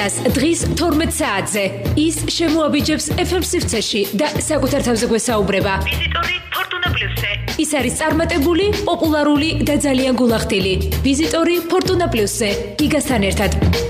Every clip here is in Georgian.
კვირას დღის 12 საათზე ის შემოაბიჯებს FM სივრცეში და საკუთარ თავზე გვესაუბრება. ვიზიტორი ფორტუნა პლუსზე. ის არის წარმატებული, პოპულარული და ძალიან გულახდილი. ვიზიტორი ფორტუნა პლუსზე. გიგასთან ერთად.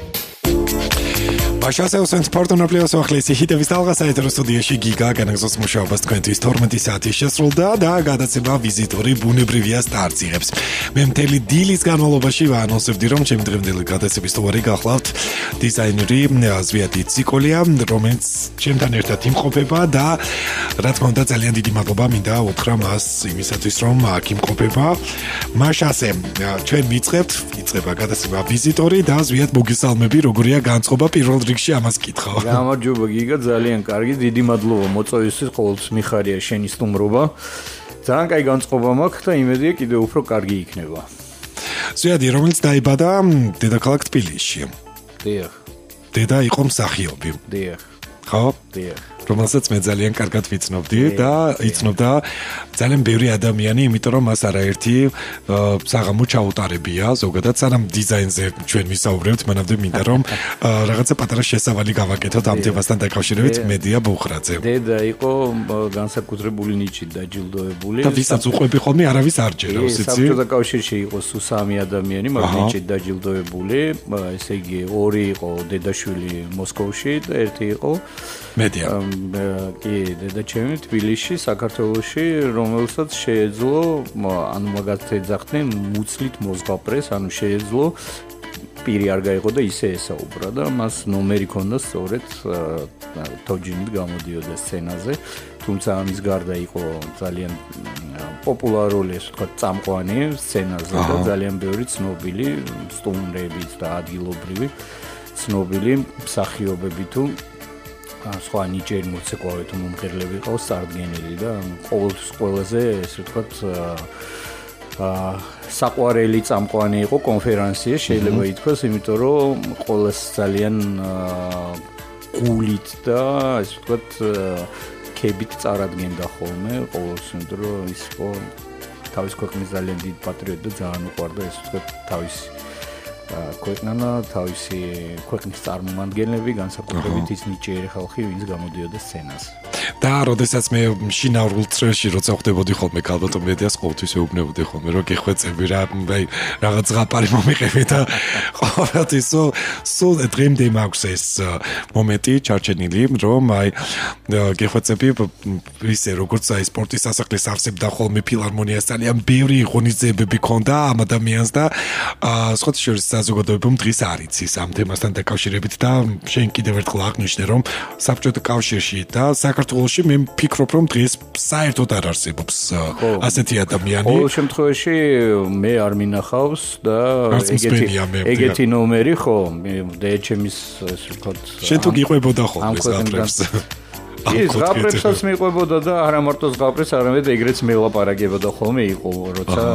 Bashasevsens Fortuna Plus ახლის ჰიტების ალღა საერთო სტუდიაში გიგა განაგზავს მუშაობას თქვენთვის 12 საათის შესრულდა და გადაცემა ვიზიტორი ბუნებრივია სტარტს იღებს. მე მთელი დილის განმავლობაში ვანონსებდი რომ ჩემი დღევანდელი გადაცემის სტუმარი გახლავთ დიზაინერი ზვიად ციკოლია, რომელიც ჩემთან ერთად იმყოფება და რა თქმა უნდა ძალიან დიდი მადლობა მინდა უთხრა მას იმისათვის რომ აქ იმყოფება. მაშასე ჩვენ იწყება გადაცემა ვიზიტორი და ზვიად მოგესალმები, როგორია განწყობა პირველ ამას კითხავ. გამარჯობა გიგა, ძალიან კარგი, დიდი მადლობა მოწვევისთვის, ყოველთვის მიხარია შენი სტუმრობა. ძალიან კაი განწყობა მაქვს და იმედია კიდევ უფრო კარგი იქნება. ზვიადი, რომელიც დაიბადა დედაქალაქ თბილისში. დიახ. დედა იყო მსახიობი. დიახ. ხო? დიახ. რომელსაც მე ძალიან კარგად ვიცნობდი და იცნობდა ძალიან ბევრი ადამიანი, იმიტომ რომ მას არაერთი საღამო ჩაუტარებია, ზოგადად სანამ დიზაინზე ჩვენ ვისაუბრებთ, მანამდე მინდა რომ რაღაცა პატარა შესავალი გავაკეთოთ ამ თემასთან დაკავშირებით მედია ბუხრაძე. დედა იყო განსაკუთრებული ნიჭით დაჯილდოებული. და ვისაც უყვები ხოლმე არავის არ ჯერავს, იცი? საბჭოთა კავშირში იყო სულ 3 ადამიანი, მაგრამ ნიჭით დაჯილდოებული, ესე იგი 2 იყო დედაშვილი მოსკოვში და 1 იყო მედია. კი, დედაჩემი თბილისში, საქართველოში, რომელსაც შეეძლო, ანუ მაგათ ეძახდნენ მუცლით მოზღაპრეს, ანუ შეეძლო პირი არ გაიყო და ისე ესაუბრა და მას ნომერი ჰქონდა სწორედ თოჯინით გამოდიოდა სცენაზე, თუმცა ამის გარდა იყო ძალიან პოპულარული, ასე ვთქვათ, წამყვანი სცენაზე და ძალიან ბევრი ცნობილი სტუმრებით და ადგილობრივი ცნობილი მსახიობები თუ სხვა ნიჭიერი მოცეკვავე თუ მომღერლები ყავს წარდგენილი და ყოველთვის ყველაზე ესე ვთქვათ საყვარელი წამყვანი იყო კონფერენცია შეიძლება ითქვას, იმიტომ რომ ყოველს ძალიან გულით და ესე ვთქვათ ქებით წარადგენდა ხოლმე ყოველს, იმიტომ რომ ის იყო თავის ქვეყნის ძალიან დიდი პატრიოტი და ძალიან უყვარდა ესე ვთქვათ თავისი ქვეყანა, თავისი ქვეყნის წარმომადგენლები, განსაკუთრებით ის ნიჭიერი ხალხი, ვინც გამოდიოდა სცენაზე. და როდესაც მე შინაურულ წრეში როცა ხვდებოდი ხოლმე ალბათ მედიას ყოველთვის ეუბნებოდი ხოლმე რომ გეხვეწები რა, აი რაღაც ზღაპარი მომიყევი და ყოველთვის სულ დღემდე მაქვს ეს მომენტი ჩარჩენილი რომ აი გეხვეწები ისე როგორც აი სპორტის სასახლეს ავსებდა ხოლმე ფილარმონიას ძალიან ბევრი ღონისძიებები ქონდა ამ ადამიანს და სხვა შორის საზოგადოებამ დღის არ იცის ამ თემასთან დაკავშირებით და შენ კიდევ ერთხელ აღნიშნე რომ საბჭოთა კავშირში და საქართველოში მე ვფიქრობ რომ დღეს საერთოდ არ არსებობს ასეთი ადამიანი. ყოველ შემთხვევაში მე არ მინახავს და ეგეთი ნომერი ხო დეჩემის ასე ვთქვათ შენ თუ გიყვებოდა ხოლმე ზღაპრებს ის ზღაპრებსაც მიყვებოდა და არა მარტო ზღაპრებს, არამედ ეგრეც მელაპარაკებოდა ხოლმე იყო, როცა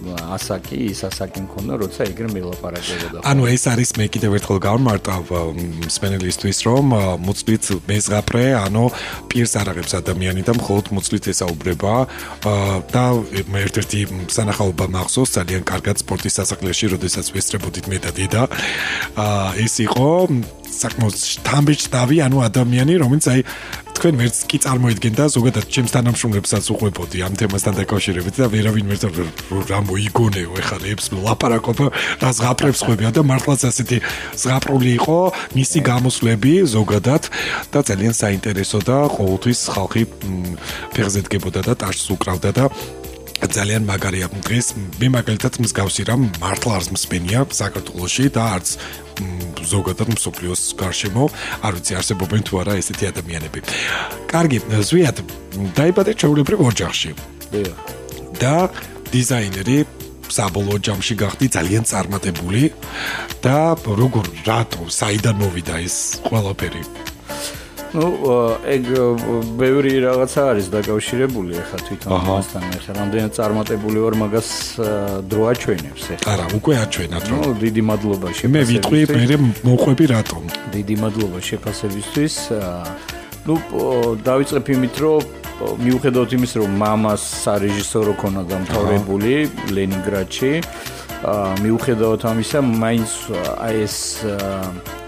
ასაკი მქონდა, როცა ეგრე მელაპარაკებოდა. ანუ ეს არის მე კიდევ ერთხელ გავმარტავ სპენელისტვის რომ მუცლით მეზღაპრე, ანუ პირს არაღებს ადამიანი და მხოლოდ მუცლით ესაუბრება და ერთ-ერთი სანახაობა მახსოვს ძალიან კარგად სპორტის სასახლეში, როდესაც ვესწრებოდით მე და დედა. ეს იყო საკმაოდ თამბეჭდავი, ანუ ადამიანი, რომელიც აი თქვენ ვერც კი წარმოიდგენდა ზოგადად ჩემს თანამშრომლებსაც უყვებოდი ამ თემასთან დაკავშირებით და ვერავინ ვერ რა მოიგონეო ეხლა ებს ლაპარაკობ და ზღაპრებს ხვებია და მართლაც ასეთი ზღაპრული იყო მისი გამოსვლები ზოგადად და ძალიან საინტერესო და ყოველთვის ხალხი ფეხზე დგებოდა და ტაშს უკრავდა და ძალიან მაგარია დღეს მე მაგალითად მსგავსი რამ მართლა არ მსმენია საქართველოში და არც ზოგადად მსოფლიოს გარშემო არ ვიცი არსებობენ თუ არა ესეთი ადამიანები. კარგი, ზვიად, დაიბადე ჩვეულებრივ ოჯახში. და დიზაინერი საბოლოო ჯამში გახდი ძალიან წარმატებული და როგორ რატო საიდან მოვიდა ეს ყველაფერი? ну ეგ ბევრი რაღაცა არის დაკავშირებული ახლა თვითონ მასთან ახლა რამდენად წარმატებული ვარ მაგას დრო აჩვენებს ახლა არა უკვე აჩვენათ რომ ну დიდი მადლობა შეფასებისთვის მე ვიტყვი მე მოყვები რატომ დიდი მადლობა შეფასებისთვის ну დავიწყებ იმით რომ მიუხედავად იმის რომ მამას სარეჟისორო ქონა დამთავრებული ლენინგრადში მიუხედავად ამისა მაინც აი ეს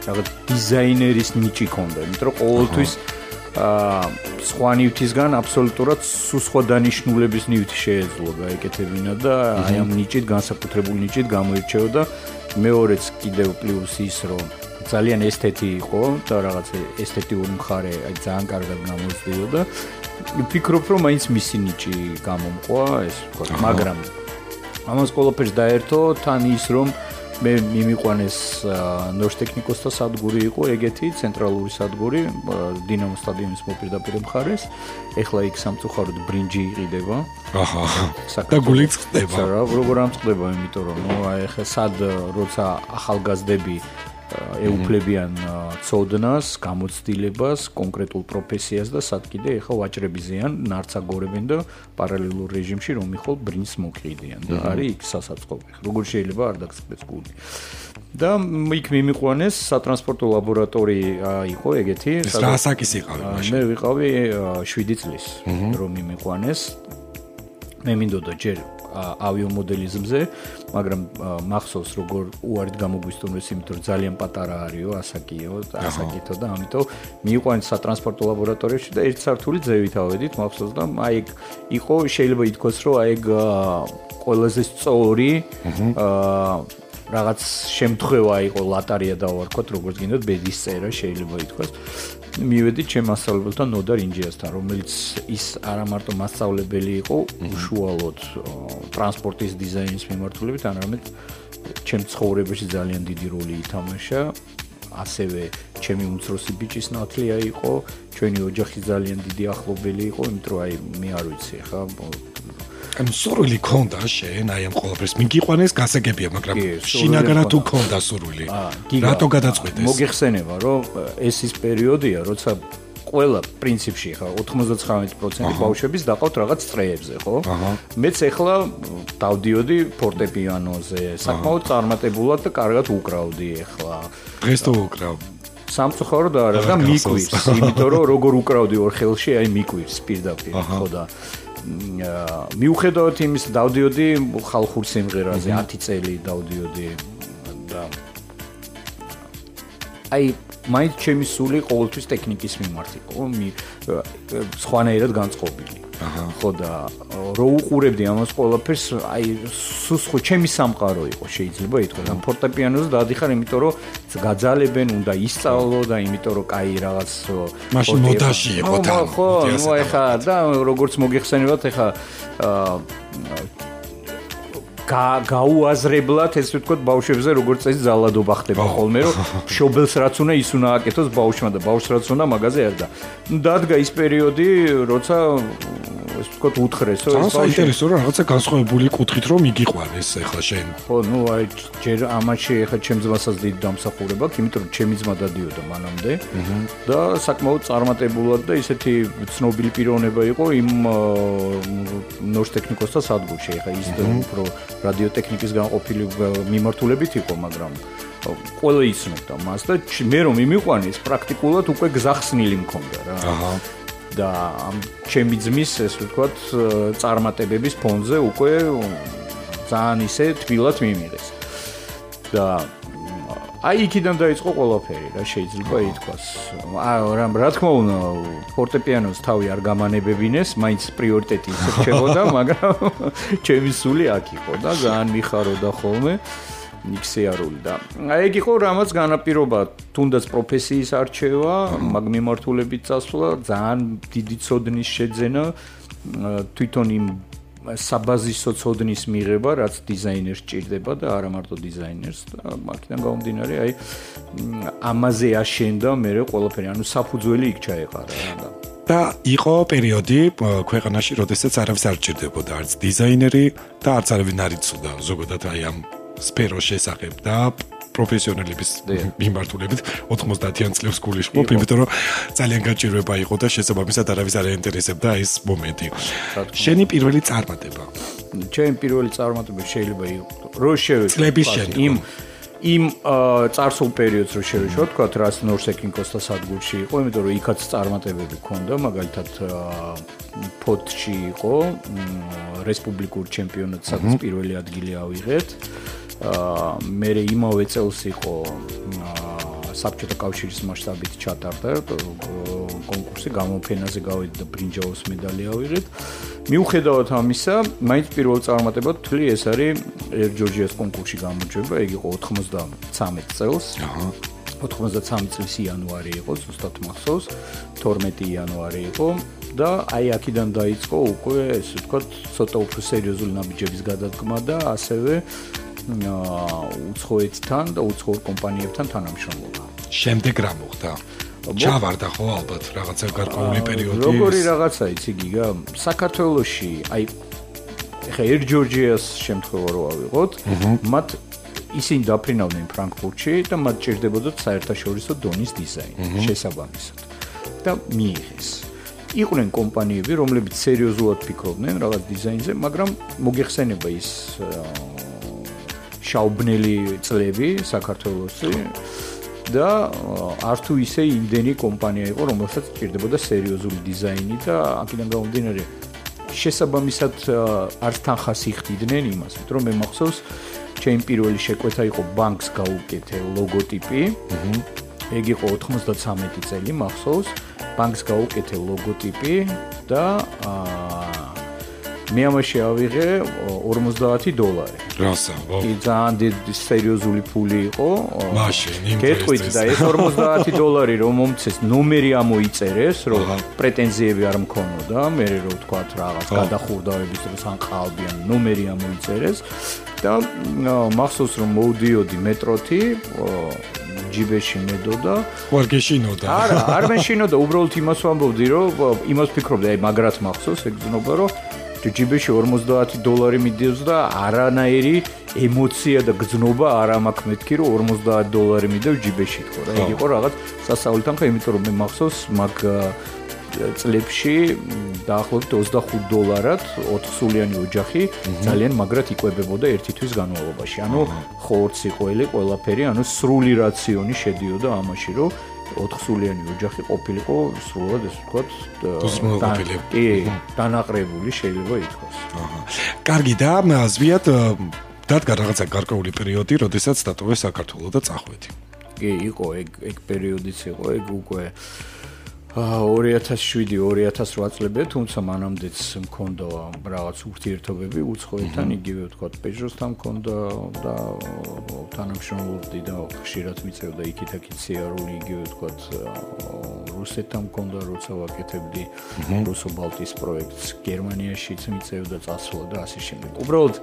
რაღაც დიზაინერის ნიჭი ქონდა, იმიტომ რომ ყოველთვის სხვა ნივთისგან აბსოლუტურად სხვა დანიშნულების ნივთი შეეძლო გაეკეთებინა და აი ამ ნიჭით, განსაკუთრებულ ნიჭით გამოირჩეოდა. მეორეც კიდევ პლუს ის, რომ ძალიან ესთეთი იყო და რაღაც ესთეტიური მხარე აი ძალიან კარგად გამოიწვიოდა. ვფიქრობ, რომ მაინც მისი ნიჭი გამომყვა ეს ვთქვათ, მაგრამ ამას ყველაფერს დაერთო თან ის, რომ მე მიმიყვანეს ნორშტექნიკოსთა სადგური იყო ეგეთი ცენტრალური სადგური დინამო სტადიონის მოპირდაპირე მხარეს. ეხლა იქ სამწუხაროდ ბრინჯი იყიდება. და გულიც ხდება. როგორ ამწყდება, იმიტომ რომ აი ეხლა სად როცა ახალგაზრდები ეუფლებიან ცოდნას, გამოცდილებას, კონკრეტულ პროფესიას და სად კიდე ეხლა ვაჭრები ზიან, ნარცაგორებენ და პარალელურ რეჟიმში რომ მიხოლ ბრინჯს მოყიდიან და არის იქ სასაწყობი. როგორ შეიძლება არ დაგწყვეტს გული. და იქ მიმიყვანეს სატრანსპორტო ლაბორატორია იყო ეგეთი. რა საკის იყავი მაშინ? მე ვიყავი 7 წლის რომ მიმიყვანეს. მე მინდოდა ჯერ ავიომოდელიზმზე, მაგრამ მახსოვს როგორ უარით გამოგვისტუმრეს, იმიტომ რომ ძალიან პატარა არისო, ასაკითო და ამიტომ მიიყვანეს სატრანსპორტო ლაბორატორიაში და ერთ სართული ძევით ავედით, მახსოვს და აი იყო შეიძლება ითქვას, რომ აი ყველაზე სწორი რაღაც შემთხვევა იყო ლატარია დავარქვათ, როგორც გინდათ ბედის წერა შეიძლება ითქვას. მივედით ჩემ მასწავლებელთან ნოდარ ინჯიასთან, რომელიც ის არა მარტო მასწავლებელი იყო, უშუალოდ ტრანსპორტის დიზაინის მიმართულებით, არამედ ჩემ ცხოვრებაში ძალიან დიდი როლი ითამაშა. ასევე ჩემი უმცროსი ბიჭის ნათლია იყო, ჩვენი ოჯახის ძალიან დიდი ახლობელი იყო, იმიტომ აი მე არ ვიცი ხა ანუ სურვილი ქონდა შენ აი ამ ყველაფერს მიგიყვანეს გასაგებია, მაგრამ შინაგანად თუ ქონდა სურვილი? რატო გადაწყვეტეს? მოგეხსენება, რომ ეს ის პერიოდია, როცა ყველა პრინციპში ხა 99% ბავშვების დაყავთ რაღაც წრეებზე, ხო? მეც ეხლა დავდიოდი ფორტეპიანოზე, საკმაოდ წარმატებულად და კარგად უკრავდი ეხლა. დღეს თუ უკრავ? სამწუხაროდ არა და მიკვირს, იმიტომ რომ როგორ უკრავდი ორ ხელში, აი მიკვირს პირდაპირ, ხო და მიუხედავად იმის დავდიოდი ხალხურ სიმღერაზე 10 წელი დავდიოდი და აი მაინც ჩემი სული ყოველთვის ტექნიკის მიმართ იყო, სხვანაირად განწყობილი. ხო და რო უყურებდი ამას ყველაფერს, აი სულ ხო ჩემი სამყარო იყო შეიძლება ითქვას. ამ ფორტეპიანოზე დადიხარ, იმიტომ რომ გაძალებენ, უნდა ისწავლო და იმიტომ რომ კაი რაღაც მაშინ მოდაში იყო თან. ხო, ნუ ეხა და როგორც მოგეხსენებათ, ეხა გაუაზრებლად ესე ვთქვათ ბავშვებზე როგორც წესი ზალადობა ხდება ხოლმე, რომ მშობელს რაც უნდა ის უნდა აკეთოს ბავშვმა და ბავშვს რაც უნდა მაგაზე არ და დადგა ის პერიოდი, როცა ეს ვთქვათ უთხრესო ეს ბავშვი. საინტერესო რა რაღაცა განსხვავებული კუთხით რომ იგიყვანეს ეხლა შენ. ხო, ნუ აი ჯერ ამაში ეხლა ჩემ ძმასაც დიდი დამსახურება აქვს, იმიტომ რომ ჩემი ძმა დადიოდა მანამდე და საკმაოდ წარმატებულად და ისეთი ცნობილი პიროვნება იყო იმ ნორშტექნიკოსთა სადგურში. ეხლა ის უფრო რადიოტექნიკის განყოფილი მიმართულებით იყო, მაგრამ ყველა იცნობდა მას და მე რომ მიმიყვანეს პრაქტიკულად უკვე გზახსნილი მქონდა რა. და ჩემი ძმის ეს ვთქვათ წარმატებების ფონზე უკვე ძალიან ისე თბილად მიმიღეს. და აი იქიდან დაიწყო ყველაფერი რა შეიძლება ითქვას. რა თქმა უნდა ფორტეპიანოს თავი არ გამანებებინეს, მაინც პრიორიტეტი ისე რჩებოდა, მაგრამ ჩემი სული აქ იყო და ძალიან მიხაროდა ხოლმე იქსეარული და აი ეგ იყო რამაც განაპირობა თუნდაც პროფესიის არჩევა, მაგ მიმართულებით წასვლა, ძალიან დიდი ცოდნის შეძენა, თვითონ იმ საბაზისო ცოდნის მიღება, რაც დიზაინერს ჭირდება და არა მარტო დიზაინერს და მაგიდან გამომდინარე, აი ამაზე აშენდა მე ყველაფერი, ანუ საფუძველი იქ ჩაეყარა და იყო პერიოდი ქვეყანაში, როდესაც არავის არ ჭირდებოდა არც დიზაინერი და არც არავინ არ იცოდა ზოგადად აი ამ სფეროს შესახებ და პროფესიონალების მიმართულებით 90-იან წლებს გულში ვყოფ, იმიტომ რომ ძალიან გაჭირვება იყო და შესაბამისად არავის არ აინტერესებდა ეს მომენტი. შენი პირველი წარმატება? ჩემი პირველი წარმატება შეიძლება იყოს რო შევეცვლი იმ წარსულ პერიოდს რო შევეშვა, თქვა რას ნორშტექნიკოსთა სადგურში იყო, იმიტომ რომ იქაც წარმატებები ჰქონდა, მაგალითად ფოთში იყო რესპუბლიკურ ჩემპიონატს, სადაც პირველი ადგილი ავიღეთ. მე იმავე წელს იყო საბჭოთა კავშირის მასშტაბით ჩატარდა კონკურსი, გამოფენაზე გავედი და ბრინჯაოს медаლი ავიღეთ. მიუხედავად ამისა, მაინც პირველ წარმატებად თვლი ეს არის Air Georgia-ს კონკურსში გამარჯვება, ეგ იყო 93 წელს. 93 წლის იანვარი იყო, ზუსტად მახსოვს, 12 იანვარი იყო და აი აქედან დაიწყო უკვე ესე ვთქვათ, ცოტა უფრო სერიოზული ნაბიჯების გადადგმა და ასევე უცხოეთთან და უცხოურ კომპანიებთან თანამშრომლობა. შემდეგ რა მოხდა? ჩავარდა ხო ალბათ რაღაცა გარკვეული პერიოდი. როგორი რაღაცა იცი გიგა? საქართველოში აი ეხა Air Georgia-ს შემთხვევა რო ავიღოთ, მათ ისინი დაფრინავდნენ ფრანკფურტში და მათ ჭირდებოდათ საერთაშორისო დონის დიზაინი შესაბამისად. და მიიღეს. იყვნენ კომპანიები, რომლებიც სერიოზულად ფიქრობდნენ რაღაც დიზაინზე, მაგრამ მოგეხსენება ის შაუბნელი წლები საქართველოსში და არ თუ ისე იმდენი კომპანია იყო, რომელსაც ჭირდებოდა სერიოზული დიზაინი და აქედან გამომდინარე შესაბამისად არც თანხას იხდიდნენ იმას, რომ მე მახსოვს ჩემი პირველი შეკვეთა იყო ბანკს გაუკეთე ლოგოტიპი. ეგ იყო 93 წელი მახსოვს. ბანკს გაუკეთე ლოგოტიპი და მე ამაში ავიღე $50. რასა? კი ძალიან დიდი სერიოზული ფული იყო. მაშინ გეტყვით და ეს $50 რომ მომცეს ნომერი ამოიწერეს, რომ პრეტენზიები არ მქონოდა, მე რო ვთქვათ რაღაც გადახურდავების დროს ან ყალბიან ნომერი ამოიწერეს და მახსოვს რომ მოვდიოდი მეტროთი ჯიბეში მედოდა. არ გეშინოდა. არა, არ მეშინოდა, უბრალოდ იმას ვამბობდი, რომ იმას ფიქრობდი, აი მაგრად მახსოვს ეგ ზნობა, რომ ჯიბეში $50 მიდევს და არანაირი ემოცია და გზნობა არ მაქვს მეთქი, რომ $50 მიდევ ჯიბეში თქო რა. ეგ იყო რაღაც სასწაული თანხა, იმიტომ რომ მე მახსოვს მაგ წლებში დაახლოებით $25 4-სულიანი ოჯახი ძალიან მაგრად იკვებებოდა ერთი თვის განმავლობაში. ანუ ხორცი, ყველი, ყველაფერი, ანუ სრული რაციონი შედიოდა ამაში, რომ 4-სულიანი ოჯახი ყოფილიყო სრულად ეს ვთქვათ დანაყრებული შეიძლება ითქვას. კარგი და ზვიად დადგა რაღაცა გარკვეული პერიოდი, როდესაც დატოვეს საქართველო და წახვედი. კი, იყო ეგ პერიოდიც იყო, ეგ უკვე 2007-2008 წლებია, თუმცა მანამდეც მქონდა რაღაც ურთიერთობები უცხოეთთან, იგივე ვთქვათ პეჟოსთან მქონდა და თანამშრომლობდი და ხშირად მიწევდა იქით-აქით სიარული, იგივე ვთქვათ რუსეთთან მქონდა, როცა ვაკეთებდი რუსო-ბალტიის პროექტს, გერმანიაშიც მიწევდა წასვლა და ასე შემდეგ. უბრალოდ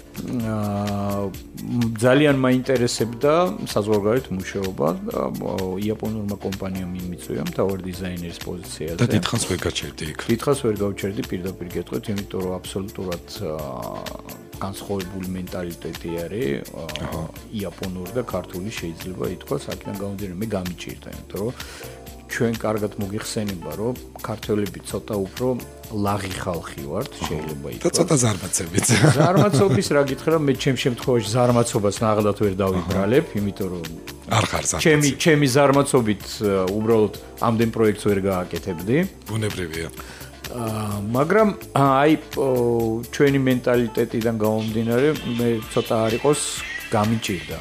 ძალიან მაინტერესებდა საზღვარგარეთ მუშაობა და იაპონურმა კომპანიამ იმიწვია მთავარ დიზაინერის პოზიციაზე. და დიდხანს ვერ გაჩერდი იქ. დიდხანს ვერ გავჩერდი, პირდაპირ გეტყვით, იმიტომ რომ აბსოლუტურად განსხვავებული მენტალიტეტი არის იაპონური და ქართული შეიძლება ითქვას, აქედან გამომდინარე მე გამიჭირდა, იმიტომ რომ ჩვენ კარგად მოგიხსენება, რომ ქართველები ცოტა უფრო ლაღი ხალხი ვართ, შეიძლება ითქვას. და ცოტა ზარმაცებით. ზარმაცობის რა გითხრა, მე ჩემ შემთხვევაში ზარმაცობას ნაღდათ ვერ დავიბრალებ, იმიტომ რომ არ ხარ ზარმაცები. ჩემი ზარმაცობით უბრალოდ ამდენ პროექტს ვერ გააკეთებდი. ბუნებრივია. მაგრამ აი ჩვენი მენტალიტეტიდან გამომდინარე, მე ცოტა არ იყოს გამიჭირდა.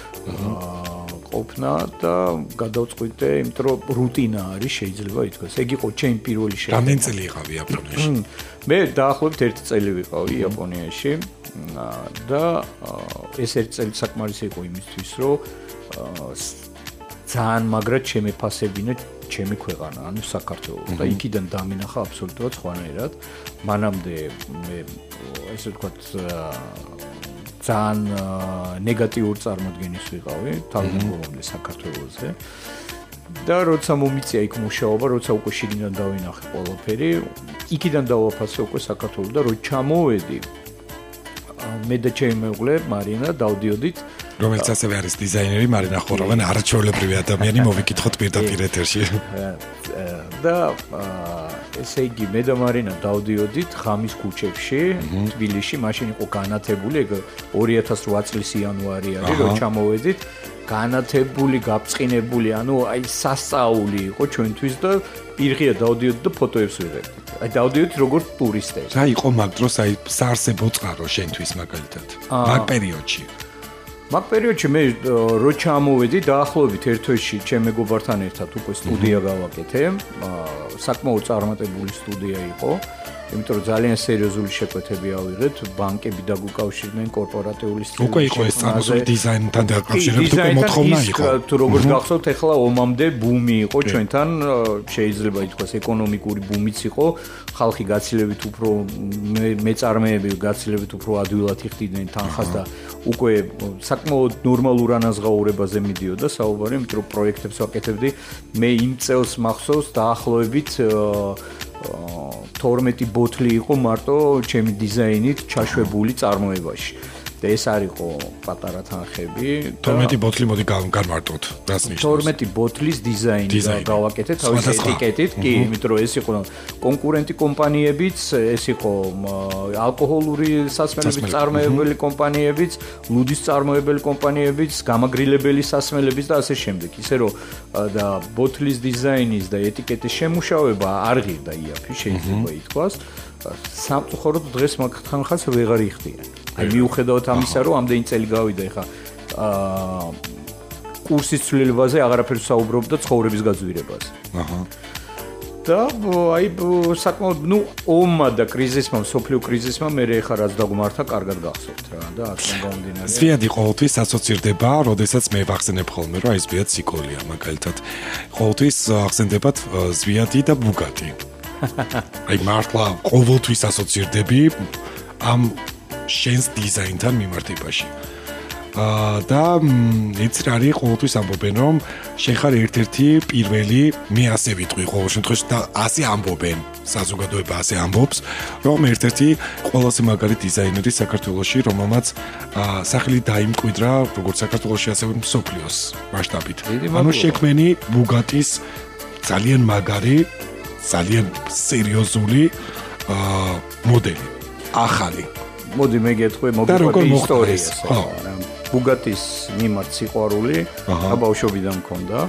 ყოფნა და გადავწყვიტე, იმიტომ რომ რუტინა არის შეიძლება ითქვას. ეგ იყო ჩემი პირველი შეხვედრა. რამდენი წელი იყავი იაპონიაში? მე დაახლოებით 1 წელი ვიყავი იაპონიაში და ეს 1 წელი საკმარისი იყო იმისთვის, რომ ძალიან მაგრად შემეფასებინა ჩემი ქვეყანა, ანუ საქართველო და იქიდან დამინახა აბსოლუტურად სხვანაირად. მანამდე მე ესე ვთქვათ ძალიან ნეგატიური წარმოდგენის ვიყავი თავდაპირველად საქართველოზე და როცა მომიწია იქ მუშაობა, როცა უკვე შიგნიდან დავინახე ყველაფერი, იქიდან დავაფასე უკვე საქართველოს და რო ჩამოვედი მე და ჩემი მეუღლე მარინა დავდიოდით, რომელიც ასევე არის დიზაინერი მარინა ხორავანი, არაჩვეულებრივი ადამიანი, მოვიკითხოთ პირდაპირ ეთერში. და ესე იგი მე და მარინა დავდიოდით ღამის ქუჩებში თბილისში, მაშინ იყო განათებული, ეგ 2008 წლის იანვარი არის, რომ ჩამოვედით, განათებული, გაბწყინებული, ანუ აი სასწაული იყო ჩვენთვის და პირღია დავდიოდით და ფოტოებს ვიღებდით. აი დავდიოდით როგორც ტურისტები. რა იყო მაგ დროს აი საარსებო წყარო შენთვის მაგალითად? მაგ პერიოდში. მაგ პერიოდში მე რო ჩამოვედი დაახლოებით ერთ თვეში ჩემ მეგობართან ერთად უკვე სტუდია გავაკეთე. საკმაოდ წარმატებული სტუდია იყო. იმიტომ რომ ძალიან სერიოზული შეკვეთები ავიღეთ, ბანკები დაგუკავშირდნენ კორპორატიული სტილის. უკვე იყო ეს წარმოებული დიზაინთან დაკავშირებით, უკვე მოთხოვნა იყო. თუ როგორც გახსოვთ, ახლა ომამდე ბუმი იყო ჩვენთან, შეიძლება ითქვას ეკონომიკური ბუმიც იყო, ხალხი გაცილებით უფრო მეწარმეები გაცილებით უფრო ადვილად იხდიდნენ თანხას და უკვე საკმაოდ ნორმალურ ანაზღაურებაზე მიდიოდა საუბარი, იმიტომ რომ პროექტებს ვაკეთებდი. მე იმ წელს მახსოვს დაახლოებით 12 ბოთლი იყო მარტო ჩემი დიზაინით ჩაშვებული წარმოებაში. და ეს არ იყო პატარა თანხები. 12 ბოთლი მოდი განმარტოთ. რას ნიშნავს? 12 ბოთლის დიზაინი გავაკეთე თავის ეტიკეტით, კი, იმიტომ რომ ეს იყო კონკურენტი კომპანიებიც, ეს იყო ალკოჰოლური სასმელების წარმოებელი კომპანიებიც, ლუდის წარმოებელი კომპანიებიც, გამაგრილებელი სასმელების და ასე შემდეგ. ისე რომ და ბოთლის დიზაინის და ეტიკეტის შემუშავება არ ღირდა იაფი, შეიძლება ითქვას. სამწუხაროდ დღეს მაგ თანხას ვეღარ იხდიან. აი მიუხედავად ამისა, რომ ამდენი წელი გავიდა, ეხა კურსის ცვლილებაზე აღარაფერს საუბრობ და ცხოვრების გაძვირებაზე. და აი საკმაოდ ომმა და კრიზისმა, სოფლიო კრიზისმა მე ეხა რაც დაგმართა, კარგად გახსოვთ რა და აქედან გამომდინარე. ზვიადი ყოველთვის ასოცირდება, როდესაც მე ვახსენებ ხოლმე, რომ აი ზვიად სიკოლია, მაგალითად. ყოველთვის ახსენდებათ ზვიადი და ბუგატი. აი მართლა ყოველთვის ასოცირდები ამ შენს დიზაინთან მიმართებაში. და იცი რა არის ყოველთვის ამბობენ რომ შენ ხარ ერთ-ერთი პირველი, მე ასე ვიტყვი ყოველ შემთხვევაში და ასე ამბობენ, საზოგადოება ასე ამბობს, რომ ერთ-ერთი ყველაზე მაგარი დიზაინერი საქართველოში, რომელმაც სახელი დაიმკვიდრა როგორც საქართველოში ასევე მსოფლიოს მასშტაბით. ანუ შექმენი ბუგატის ძალიან მაგარი, ძალიან სერიოზული მოდელი, ახალი. მოდი მე გეტყვი მოგიყვები ისტორიას. ბუგატის მიმართ სიყვარული ბავშვობიდან მქონდა.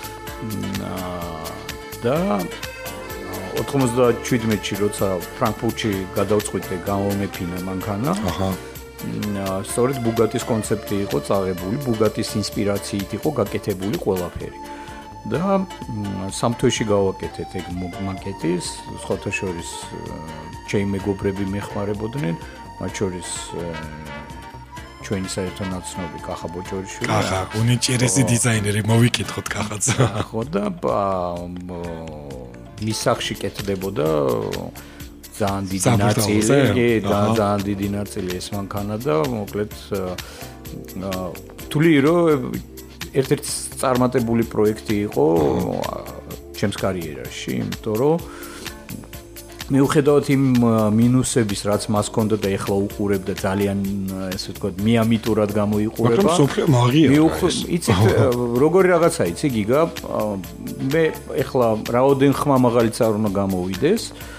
და 97-ში როცა ფრანკფურტში გადავწყვიტე გამომეფინა მანქანა. სწორედ ბუგატის კონცეფტი იყო წაღებული, ბუგატის ინსპირაციით იყო გაკეთებული ყველაფერი. და სამთვეში გავაკეთეთ ეგ მაკეტის, სხვათა შორის ჩემი მეგობრები მეხმარებოდნენ, მათ შორის ჩვენი საერთო ნაცნობი კახა ბოჭორიშვილი. კახა, უნიჭერესი დიზაინერი, მოვიკითხოთ კახაც. ხო და მის სახში კეთდებოდა ძალიან დიდი ნაწილი, ძალიან დიდი ნაწილი ეს მანქანა და მოკლედ თვლი რომ ერთ-ერთი წარმატებული პროექტი იყო ჩემს კარიერაში, იმიტომ რომ მიუხედავად იმ მინუსების, რაც მას ჰქონდა და ეხლა უყურებდა ძალიან, ესე ვთქვათ, მიამიტურად გამოიყურება. მაგრამ სოფლიო მაგია. იცით, როგორი რაღაცა იცი გიგა, მე ეხლა რაოდენ ხმა მაგალითად არ უნდა გამოვიდეს.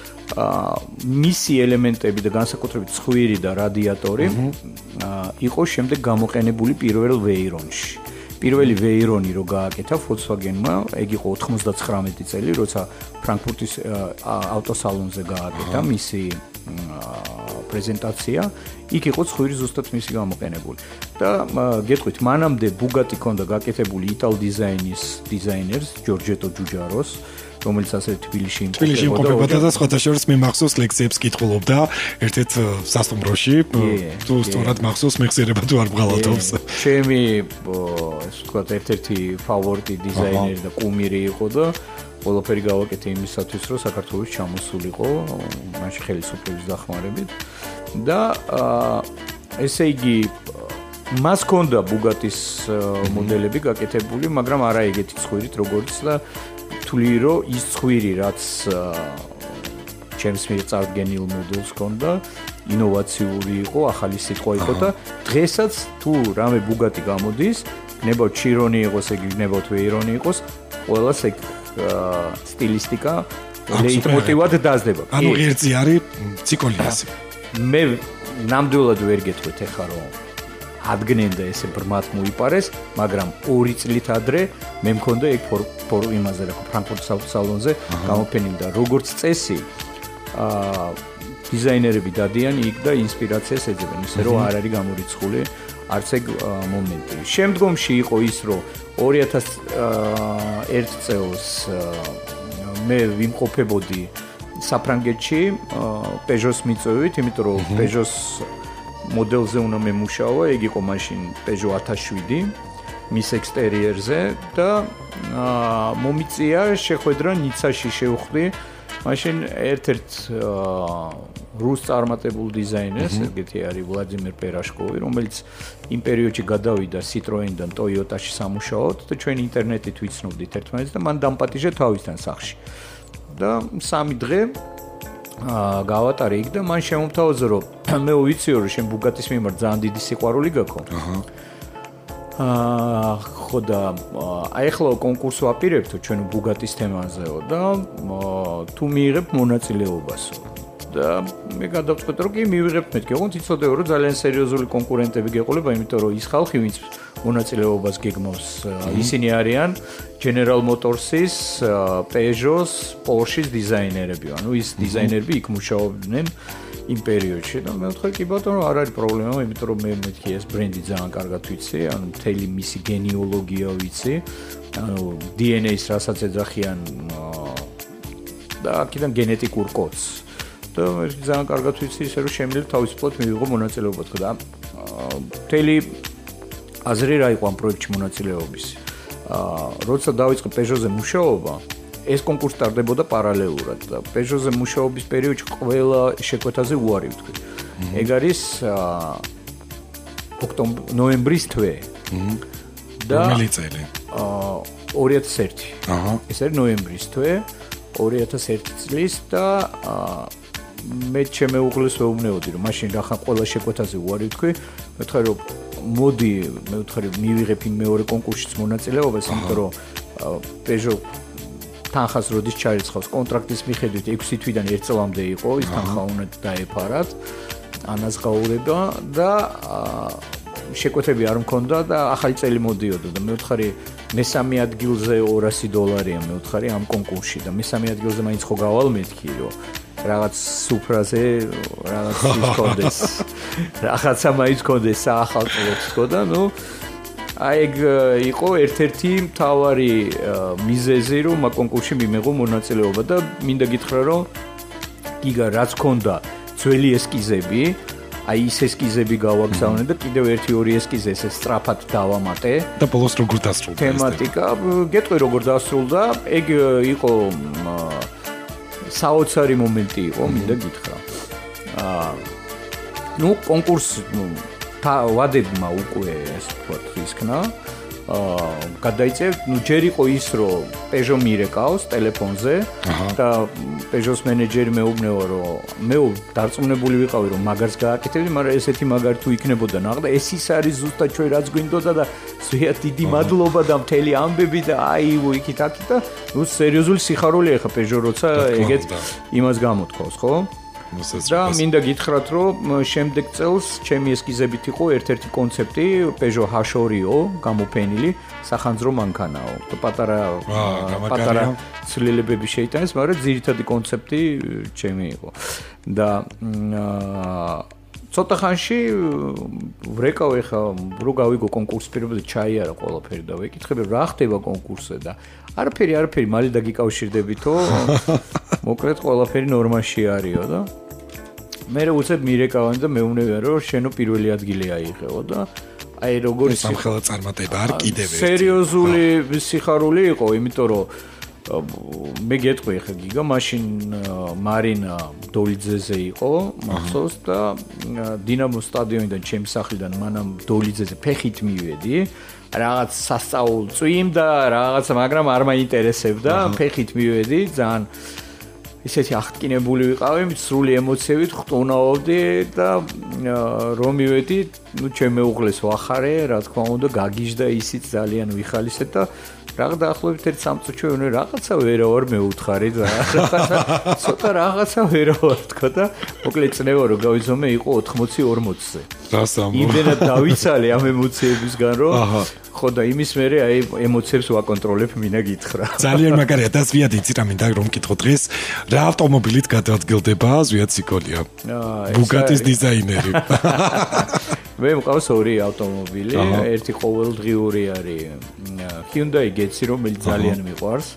მისი ელემენტები და განსაკუთრებით ცხვირი და რადიატორი იყო შემდეგ გამოყენებული პირველ ვეირონში. პირველი ვეირონი რო გააკეთა Volkswagen-მა, ეგ იყო 99 წელი, როცა ფრანკფურტის ავტოსალონზე გააკეთა მისი პრეზენტაცია, იქ იყო ცხვირი ზუსტად მისი გამოყენებული. და გეტყვით, მანამდე Bugatti ჰქონდა გაკეთებული იტალ დიზაინის დიზაინერს ჯორჯეტო ჯუჯაროს, რომელიც ასე თბილისში იმყოფებოდა და სხვათა შორის მე მახსოვს ლექციებს კითხულობდა ერთ-ერთ სასტუმროში, თუ სწორად მახსოვს მეხსიერება თუ არ ბღალატობს. ჩემი ეს ვთქვათ ერთ-ერთი ფავორიტი დიზაინერი და კუმირი იყო და ყველაფერი გავაკეთე იმისათვის, რომ საქართველოს ჩამოსულიყო მაშინ ხელისუფლების დახმარებით და ესე იგი მას ჰქონდა Bugatti-ის მოდელები გაკეთებული, მაგრამ არა ეგეთი ცხვირით როგორც და თვლი რომ ის ცხვირი რაც ჩემს მიერ წარდგენილ მოდელს ჰქონდა, ინოვაციური იყო, ახალი სიტყვა იყო და დღესაც თუ რამე Bugatti გამოდის, გნებავთ Chiron-ი იყოს, ეგ გნებავთ Veyron-ი იყოს, ყველას ეგ სტილისტიკა ლეიტმოტივად დაძდება. ანუ ღერძი არის ციკოლიასი. მე ნამდვილად ვერ გეტყვით ეხლა რომ ადგენენ და ესე ბრმად მოიპარეს, მაგრამ 2 წლით ადრე მე მქონდა ეგ იმაზე რა ფრანკფურტის ავტოსალონზე გამოფენილი და როგორც წესი დიზაინერები დადიან იქ და ინსპირაციას ეძებენ, ისე რომ არ არის გამორიცხული არც ეგ მომენტი. შემდგომში იყო ის, რომ 2001 წელს მე ვიმყოფებოდი საფრანგეთში Peugeot-ს მიწვევით, იმიტომ რომ Peugeot-ს მოდელზე უნდა მემუშავა, ეგ იყო მაშინ Peugeot 1007 მის ექსტერიერზე და მომიწია შეხვედრა ნიცაში შევხვდი. მაშინ ერთ-ერთ რუს წარმატებულ დიზაინერს, ეგეთი არის ვლადიმერ პერაშკოვი, რომელიც იმ პერიოდში გადავიდა Citroën-დან Toyota-ში სამუშაოდ და ჩვენ ინტერნეტით ვიცნობდით ერთმანეთს და მან დამპატიჟა თავისთან სახში. და 3 დღე გავატარე იქ და მან შემომთავაზა, რომ მე ვიციო, რომ შენ ბუგატის მიმართ ძალიან დიდი სიყვარული გაქვს. ხო და აი ახლა კონკურსს ვაპირებთო ჩვენ ბუგატის თემაზეო და თუ მიიღებ მონაწილეობასო. და მე გადავწყვეტე, რომ კი მივიღებ მეთქი, ოღონდ იცოდეო, რომ ძალიან სერიოზული კონკურენტები გეყოლება, იმიტომ რომ ის ხალხი, ვინც მონაწილეობას გეგმავს, ისინი არიან General Motors-ის, Peugeot-ის, Porsche-ის დიზაინერები. ანუ ის დიზაინერები იქ მუშაობდნენ იმ პერიოდში და მე ვთქვი, კი ბატონო, არ არის პრობლემა, იმიტომ რომ მე მეთქი ეს ბრენდი ძალიან კარგად ვიცი, ანუ მთელი მისი გენეოლოგია ვიცი, ანუ DNA-ს რასაც ეძახიან და აქედან გენეტიკურ კოდს. და მე ძალიან კარგად ვიცი, ისე რომ შემიძლია თავისუფლად მივიღო მონაწილეობა თქო და მთელი აზრი რა იყო ამ პროექტში მონაწილეობის. როცა დავიწყე Peugeot-ზე მუშაობა, ეს კონკურსი ტარდებოდა პარალელურად და Peugeot-ზე მუშაობის პერიოდში ყველა შეკვეთაზე უარი ვთქვი. ეგ არის ნოემბრის თვე. და რომელი წელი? 2001. ეს არის ნოემბრის თვე, 2001 წლის და მე ჩემეუღლეს ვეუბნეოდი, რომ მაშინ რახან ყველა შეკვეთაზე უარი ვთქვი, მეთქე რომ მოდი, მე ვთქვი მივიღებ იმ მეორე კონკურსშიც მონაწილეობას, იმიტომ რომ Peugeot თანხას როდის ჩარიცხავს კონტრაქტის მიხედვით 6 თვიდან 1 წლამდე იყო, ის თანხა უნდა დაეფარათ, ანაზღაურება და შეკვეთები არ მქონდა და ახალი წელი მოდიოდა და მე ვთქვი მესამე ადგილზე $200 მე ვთქვი ამ კონკურსში და მესამე ადგილზე მაინც ხო გავალ მეთქი, რომ რაღაც სუფრაზე რაღაც ისქონდეს. რაღაცა მაინც კონდეს საახალწლოდ თქო და ნუ აი ეგ იყო ერთ-ერთი მთავარი მიზეზი, რომ ამ კონკურსში მიმეღო მონაწილეობა და მინდა გითხრა, რომ გიგა რაც ქონდა ძველი ესკიზები, აი ის ესკიზები გავაგზავნე და კიდევ 1-2 ესკიზი ესე სწრაფად დავამატე და ბოლოს როგორ დასრულდა თემატიკა, გეტყვი როგორ დასრულდა, ეგ იყო საოცარი მომენტი იყო, მინდა გითხრა. ნუ კონკურსი ვადებმა უკვე ეს თქვა ისქნა. გადაიწევ, ნუ ჯერ იყო ის, რომ Peugeot მირეკავს ტელეფონზე და Peugeot-ს მენეჯერი მეუბნეო, რომ მე დარწმუნებული ვიყავი, რომ მაგარს გააკეთებდი, მაგრამ ესეთი მაგარი თუ იქნებოდა ნახდა, ეს ის არის ზუსტად ჩვენ რაც გვინდოდა და ზუსტად დიდი მადლობა და მთელი ამბები და აი იქით აქ და ნუ სერიოზული სიხარულია ხა Peugeot როცა ეგეთ იმას გამოთქვას, ხო? და მინდა გითხრათ, რომ შემდეგ წელს ჩემი ესკიზებით იყო ერთ-ერთი კონცეპტი Peugeot H2-ო გამოფენილი სახანძრო მანქანაო. პატარა ცვლილებები შეიტანეს, მაგრამ ძირითადი კონცეპტი ჩემი იყო. და ცოტა ხანში ვრეკავ ეხა რო გავიგო კონკურსის პირობები ჩაი არა ყველაფერი და ვეკითხები რა ხდება კონკურსზე და არაფერი მალე დაგიკავშირდებითო მოკლედ ყველაფერი ნორმაში არისო და მე უცებ მირეკავენ და მეუბნებიან რომ შენო პირველი ადგილი აიღეო და აი როგორც სამხელად წარმატება არ კიდევ ერთი სერიოზული სიხარული იყო, იმიტომ რომ მე გეტყვი ხა გიგა მაშინ მარინა დოლიძეზე იყო მახსოვს და დინამო სტადიონიდან ჩემი სახლიდან მანამ დოლიძეზე ფეხით მივედი რაღაც სასწაულ წვიმდა რაღაც, მაგრამ არ მაინტერესებდა, ფეხით მივედი, ძალიან ისეთი აღტკინებული ვიყავი, სრული ემოციებით ხტუნავდი და რომ მივედი, ნუ ჩემ მეუღლეს ვახარე, რა თქმა უნდა, გაგიჟდა ისიც ძალიან ვიხალისეთ და რაღაც დაახლოებით 1 წამწუთში რაღაცა ვერა ვარ მეუთხარი და ცოტა რაღაცა ვერა ვარ თქო და მოკლედ წნევა რომ გავიზომე იყო 80-40-ზე. იმდენად დავიცალე ამ ემოციებისგან რომ ხო და იმის მერე აი ემოციებს ვაკონტროლებ, მინდა გითხრა. ძალიან მაგარია და ზვიად იცი რა მინდა რომ მკითხო დღეს რა ავტომობილით გადაადგილდება ზვიად სიკოლია. ბუგატის დიზაინერი. მე მყავს ორი ავტომობილი, ერთი ყოველდღიური არის Hyundai Getz, რომელიც ძალიან მიყვარს.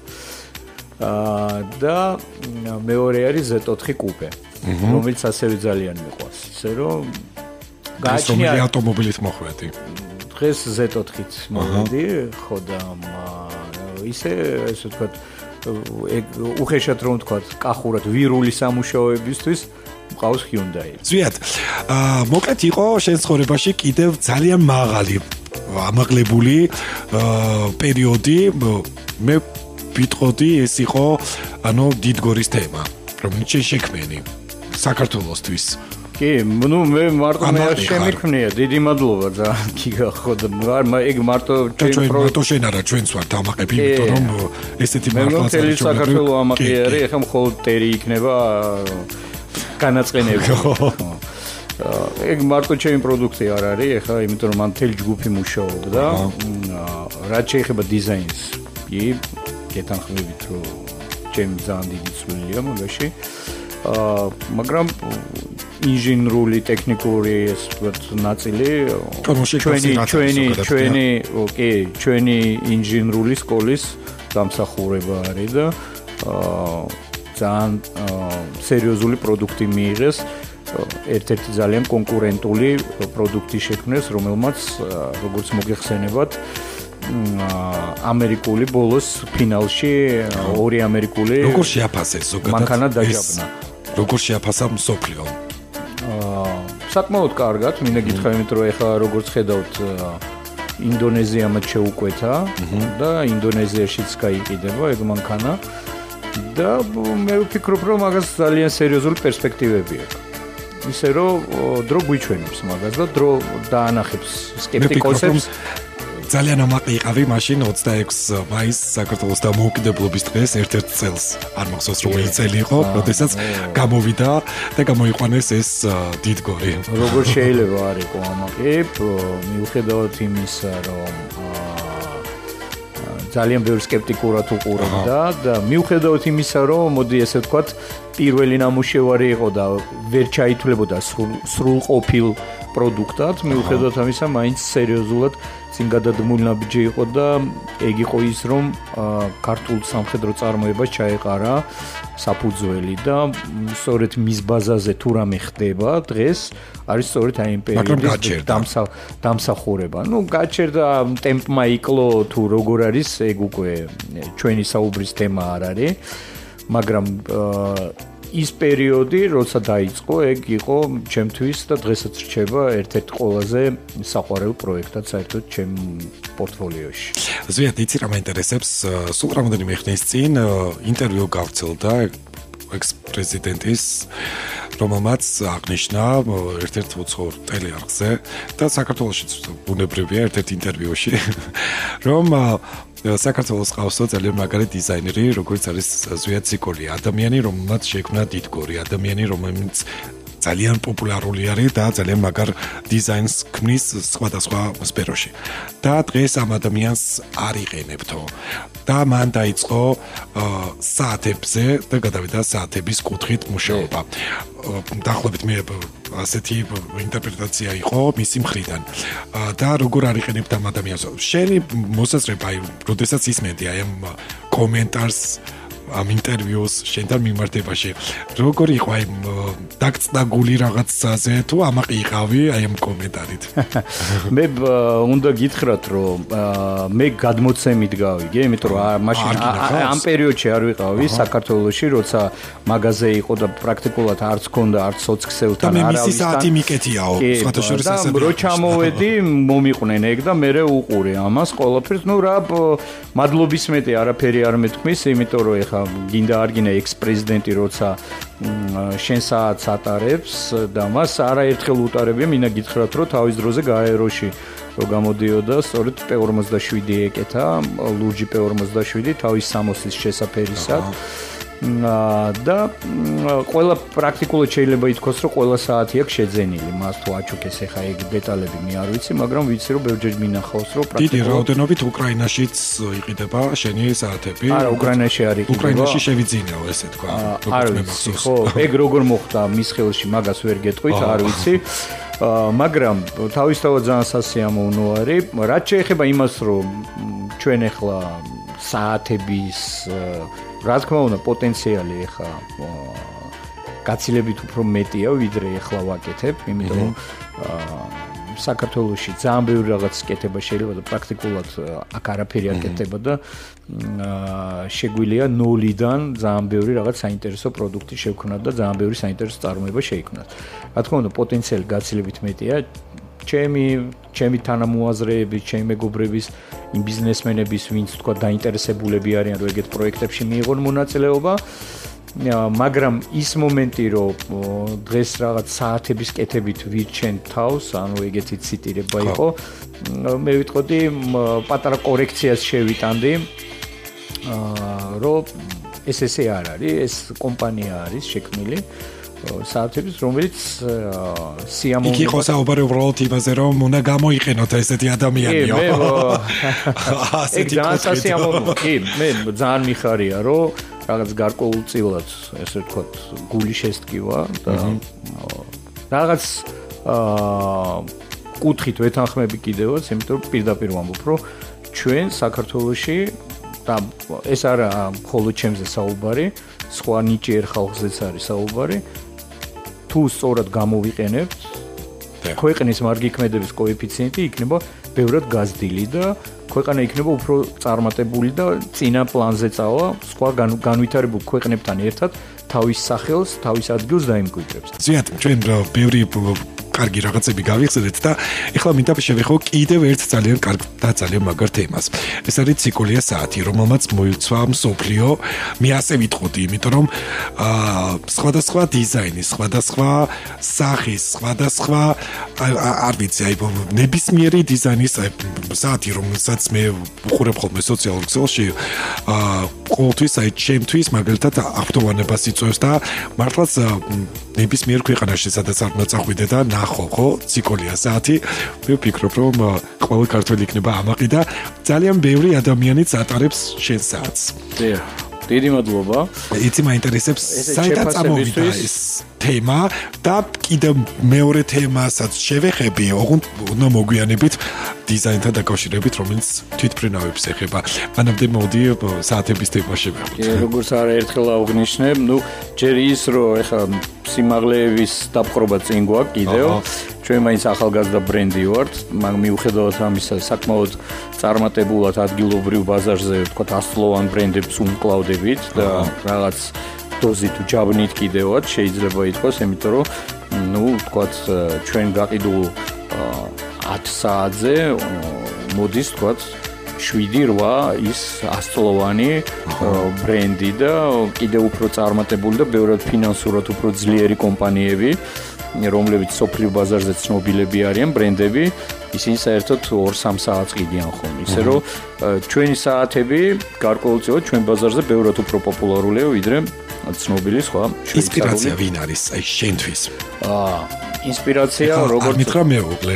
და მეორე არის Z4 Coupe, რომელიც ასევე ძალიან მიყვარს. ისე რომ გააჩნია ავტომობილით მოხვედი. დღეს Z4-ით მოვედი, ხო და ისე ვთქვათ, უხეშად რომ ვთქვათ, კახურად ვირული სამუშაოებისთვის მყავს Hyundai. ზვიად, მოკლედ იყო შენ ცხოვრებაში კიდევ ძალიან მაღალი ამაღლებული პერიოდი. მე ვიტყოდი ეს იყო დიდგორის თემა, რომელიც შექმენი საქართველოსთვის. კი, მე მარტო მე შემიქმნია, დიდი მადლობა და გიგა ხო და ეგ მარტო ჩვენ შენ არა ჩვენც ვართ ამაყები, იმიტომ რომ ესეთი მართლაც არის. მე საქართველოს ამაყი არის, ეხლა მხოლოდ ტერი იქნება განაწყენები. ეგ მარტო ჩემი პროდუქტი არ არის, ეხლა იმიტომ რომ მან მთელი ჯგუფი მუშაობდა. რაც შეეხება დიზაინს, კი, გეთანხმებით რომ ჩემი ძალიან დიდი წვლილია მაგაში. მაგრამ ინჟინერული ტექნიკური ეს ვთქვათ ნაწილი ჩვენი ინჟინერული სკოლის დამსახურება არის და ძალიან სერიოზული პროდუქტი მიიღეს, ერთ-ერთი ძალიან კონკურენტული პროდუქტი შექმნეს, რომელმაც როგორც მოგეხსენებათ ამერიკული ბოლოს ფინალში ორი ამერიკული როგორ შეაფასეს ზოგადად მანქანა დაჯაბნა. როგორ შეაფასა მსოფლიო? საკმაოდ კარგად, მინდა გითხრა, იმიტომ რომ ეხლა როგორც ხედავთ ინდონეზიამაც შეუკვეთა და ინდონეზიაშიც გაიყიდება ეგ მანქანა და მე ვფიქრობ, რომ მაგას ძალიან სერიოზული პერსპექტივები აქვს. ისე რომ დრო გვიჩვენებს მაგას და დრო დაანახებს სკეპტიკოსებს. ძალიან ამაყი იყავი მაშინ 26 მაისს საქართველოს დამოუკიდებლობის დღეს ერთ-ერთ წელს. არ მახსოვს რომელი წელი იყო, როდესაც გამოვიდა და გამოიყვანეს ეს დიდგორი. როგორ შეიძლება არ იყო ამაყი, მიუხედავად იმისა, რომ ძალიან ბევრი სკეპტიკურად უყურებდა და მიუხედავად იმისა, რომ მოდი ესე ვთქვათ, პირველი ნამუშევარი იყო და ვერ ჩაითვლებოდა სრულყოფილ პროდუქტად, მიუხედავად ამისა, მაინც სერიოზულად წინგადადგმული ნაბიჯი იყო და ეგ იყო ის, რომ ქართულ სამხედრო წარმოებას ჩაეყარა საფუძველი და სწორედ მის ბაზაზე თუ რამე ხდება დღეს, არის სწორედ აი იმ პერიოდის დამსახურება. გაჩერდა ტემპმა იკლო თუ როგორ არის, ეგ უკვე ჩვენი საუბრის თემა არ არის, მაგრამ ის პერიოდი, როცა დაიწყო, ეგ იყო ჩემთვის და დღესაც რჩება ერთ-ერთი ყველაზე საყვარელ პროექტად საერთოდ ჩემ პორტფოლიოში. ზვიად, იცი რა მაინტერესებს, სულ რამოდენიმე ხნის წინ ინტერვიუ გავცელდა ექს-პრეზიდენტის, რომელმაც აღნიშნა ერთ-ერთ უცხოურ ტელეარხზე და საქართველოშიც ბუნებრივია ერთ-ერთ ინტერვიუში, რომ საქართველოს ყავსო ძალიან მაგარი დიზაინერი, როგორც არის ზვიად ციკოლი, ადამიანი, რომელმაც შექმნა დიდგორი, ადამიანი, რომელიც ძალიან პოპულარული არის და ძალიან მაგარ დიზაინს ქმნის სხვადასხვა სფეროში. და დღეს ამ ადამიანს არ იყენებთო. და მან დაიწყო საათებზე და გადავიდა საათების კუთხით მუშაობა. დაახლოებით მე ასეთი ინტერპრეტაცია იყო მისი მხრიდან. და როგორ არ იყენებთ ამ ადამიანს? შენი მოსაზრება, როდესაც ისმენდი აი ამ კომენტარს ამ ინტერვიუს შენთან მიმართებაში, როგორ იყო აი დაგწნაგული რაღაცაზე თუ ამაყი იყავი აი ამ კომენტარით? მე უნდა გითხრათ, რომ მე გადმოცემით გავიგე, იმიტომ რომ მაშინ ამ პერიოდში არ ვიყავი საქართველოში, როცა მაგაზე იყო და პრაქტიკულად არც ქონდა, არც სოციქსელთან არავისთან. და მე მისი საათი მიკეთიაო, სხვათა შორის ასე. და რო ჩამოვედი, მომიყვნენ ეგ და მე უყურე ამას ყველაფერს, რა მადლობის მეტი არაფერი არ მეთქმის, იმიტომ რომ ეხა გინდა არ გინდა ექს-პრეზიდენტი როცა შენ საათს ატარებს და მას არაერთხელ უტარებია, მინდა გითხრათ, რომ თავის დროზე გაეროში რო გამოდიოდა, სწორედ P47 ეკეთა, ლურჯი P47 თავის სამოსლის შესაფერისად და ყველა პრაქტიკულად შეიძლება ითქვას, რომ ყველა საათი აქვს შეძენილი. მას თუ აჩუქეს ახლა ეგ დეტალები მე არ ვიცი, მაგრამ ვიცი რომ ბევრჯერ მინახავს, რომ დიდი რაოდენობით უკრაინაშიც იყიდება შენი საათები. არა, უკრაინაში არ იყიდება. უკრაინაში შევიძინეო, ესე თქვა. არ ვიცი, ხო, ეგ როგორ მოხდა მის ხელში, მაგას ვერ გეტყვით, არ ვიცი. მაგრამ თავისთავად ძალიან სასიამოვნო არის. რაც შეეხება იმას, რომ ჩვენ ახლა საათების რა თქმა უნდა პოტენციალი ახლა გაცილებით უფრო მეტია, ვიდრე ახლა ვაკეთებ, იმიტომ რომ საქართველოში ძალიან ბევრი რაღაც კეთება შეიძლება და პრაქტიკულად აქ არაფერი არ კეთდება და შეგვიძლია ნოლიდან ძალიან ბევრი რაღაც საინტერესო პროდუქტი შევქნათ და ძალიან ბევრი საინტერესო წარმოება შეიქმნათ. რა თქმა უნდა პოტენციალი გაცილებით მეტია. ჩემი თანამოაზრეების, ჩემი მეგობრების, იმ ბიზნესმენების, ვინც თქვა დაინტერესებულები არიან, რომ ეგეთ პროექტებში მიიღონ მონაწილეობა. მაგრამ ის მომენტი, რომ დღეს რაღაც საათების კეთებით ვირჩენ თავს, ანუ ეგეთი ციტირება იყო, მე ვიტყოდი პატარა კორექციას შევიტანდი, რომ ესე არ არის, ეს კომპანია არის შექმნილი საათების, რომელიც სიამოვნებაა. იქ იყო საუბარი უბრალოდ იმაზე, რომ უნდა გამოიყენოთ ესეთი ადამიანიო. ეგ ძალიან სასიამოვნოა. კი, მე ძალიან მიხარია, რომ რაღაც გარკვეულწილად, ესე ვთქვათ, გული შესტკივა და რაღაც კუთხით ვეთანხმები კიდევაც, იმიტომ რომ პირდაპირ ვამბობ, რომ ჩვენ საქართველოში და ეს არა მხოლოდ ჩემზე საუბარი, სხვა ნიჭიერ ხალხზეც არის საუბარი. თუ სწორად გამოვიყენებთ, ქვეყნის მარგიქმედების კოეფიციენტი იქნება ბევრად გაზრდილი და ქვეყანა იქნება უფრო წარმატებული და წინა პლანზე წავა, სხვა განვითარებულ ქვეყნებთან ერთად თავის სახელს, თავის ადგილს დაიმკვიდრებს. ზიად, ჩვენ ბევრი კარგი რაღაცები გავიხსენეთ და ეხლა მინდა შევეხო კიდევ ერთ ძალიან კარგ და ძალიან მაგარ თემას. ეს არის ციკოლია საათი, რომელმაც მოიცვა მსოფლიო. მე ასე ვიტყოდი, იმიტომ რომ სხვადასხვა დიზაინის, სხვადასხვა სახის, სხვადასხვა არ ვიცი, აი ნებისმიერი დიზაინის საათი, რომელსაც მე ვუყურებ ხოლმე სოციალურ ქსელში, ყოველთვის აი ჩემთვის მაგალითად აქტუალობას იწვევს და მართლაც ნებისმიერ ქვეყანაში სადაც არ უნდა წახვიდე და ხო, ციკოლია საათი. მე ვფიქრობ, რომ ყველა ქართველი იქნება ამაყი და ძალიან ბევრი ადამიანიც ატარებს შენ საათს. დიდი მადლობა. იცი მაინტერესებს საერთოდ წამოვიდა ეს თემა და კიდევ მეორე თემასაც შევეხები, ოღონდ უნდა მოგვიანებით დიზაინთან დაკავშირებით, რომელიც თვითმფრინავებს ეხება. მანამდე მოდი საათების თემა შევეხოთ. როგორც არაერთხელ აღვნიშნებ, ჯერ ის რომ ეხლა სიმაღლეების დაპყრობა წინ გვაქვს კიდევ. ჩვენ მაინც ახალგაზრდა ბრენდი ვართ, მაგრამ მიუხედავად ამისა, საკმაოდ წარმატებულად ადგილობრივ ბაზარზე, ვთქვათ, 100-ლოვან ბრენდებს უმკლავდებით და რაღაც დოზით ჯაბნით კიდევაც შეიძლება ითქვას, იმიტომ რომ ვთქვათ, ჩვენ გაყიდულ 10 საათზე მოდის, ვთქვათ, 7-8 ის 100-ლოვანი ბრენდი და კიდევ უფრო წარმატებული და ბევრად ფინანსურად უფრო ძლიერი კომპანიები, რომლებიც სოფლიო ბაზარზე ცნობილები არიან ბრენდები, ისინი საერთოდ 2-3 საათს ყიდიან ხოლმე. ისე რომ ჩვენი საათები გარკვეულწილად ჩვენ ბაზარზე ბევრად უფრო პოპულარულია, ვიდრე ცნობილი სხვა შვეიცარიული. ინსპირაცია ვინ არის აი შენთვის? ინსპირაცია როგორც მითხრა მეუღლე.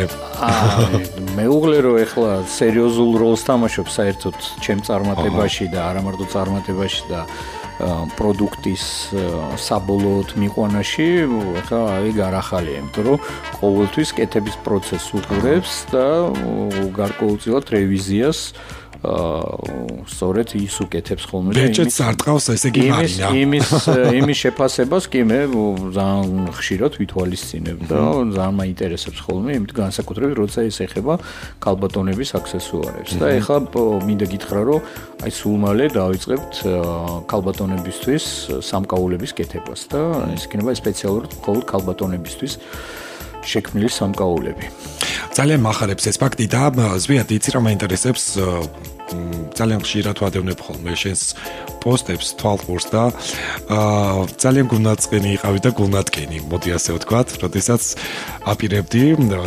მეუღლე რომ ეხლა სერიოზულ როლს თამაშობს საერთოდ ჩემ წარმატებაში და არა მარტო წარმატებაში და პროდუქტის საბოლოოდ მიყვანაში, ეხლა აი გარახალია, იმიტომ რომ ყოველთვის კეთების პროცესს უყურებს და გარკვეულწილად რევიზიას სწორედ ის უკეთებს ხოლმე და ბეჭედს არ ტყავს, ესე იგი მარინა. იმის შეფასებას კი მე ძალიან ხშირად ვითვალისწინებ და ძალიან მაინტერესებს ხოლმე, იმიტომ განსაკუთრებით როცა ეს ეხება ქალბატონების აქსესუარებს. და ეხლა მინდა გითხრა, რომ აი სულ მალე დავიწყებთ ქალბატონებისთვის სამკაულების კეთებას და ეს იქნება სპეციალურად მხოლოდ ქალბატონებისთვის შექმნილი სამკაულები. ძალიან მახარებს ეს ფაქტი და ზვიად იცი რა მაინტერესებს ძალიან ხშირად ვადევნებ ხოლმე შენს პოსტებს თვალყურს და ძალიან გულნაწყენი იყავი და გულნატკენი, მოდი ასე ვთქვათ, როდესაც აპირებდი,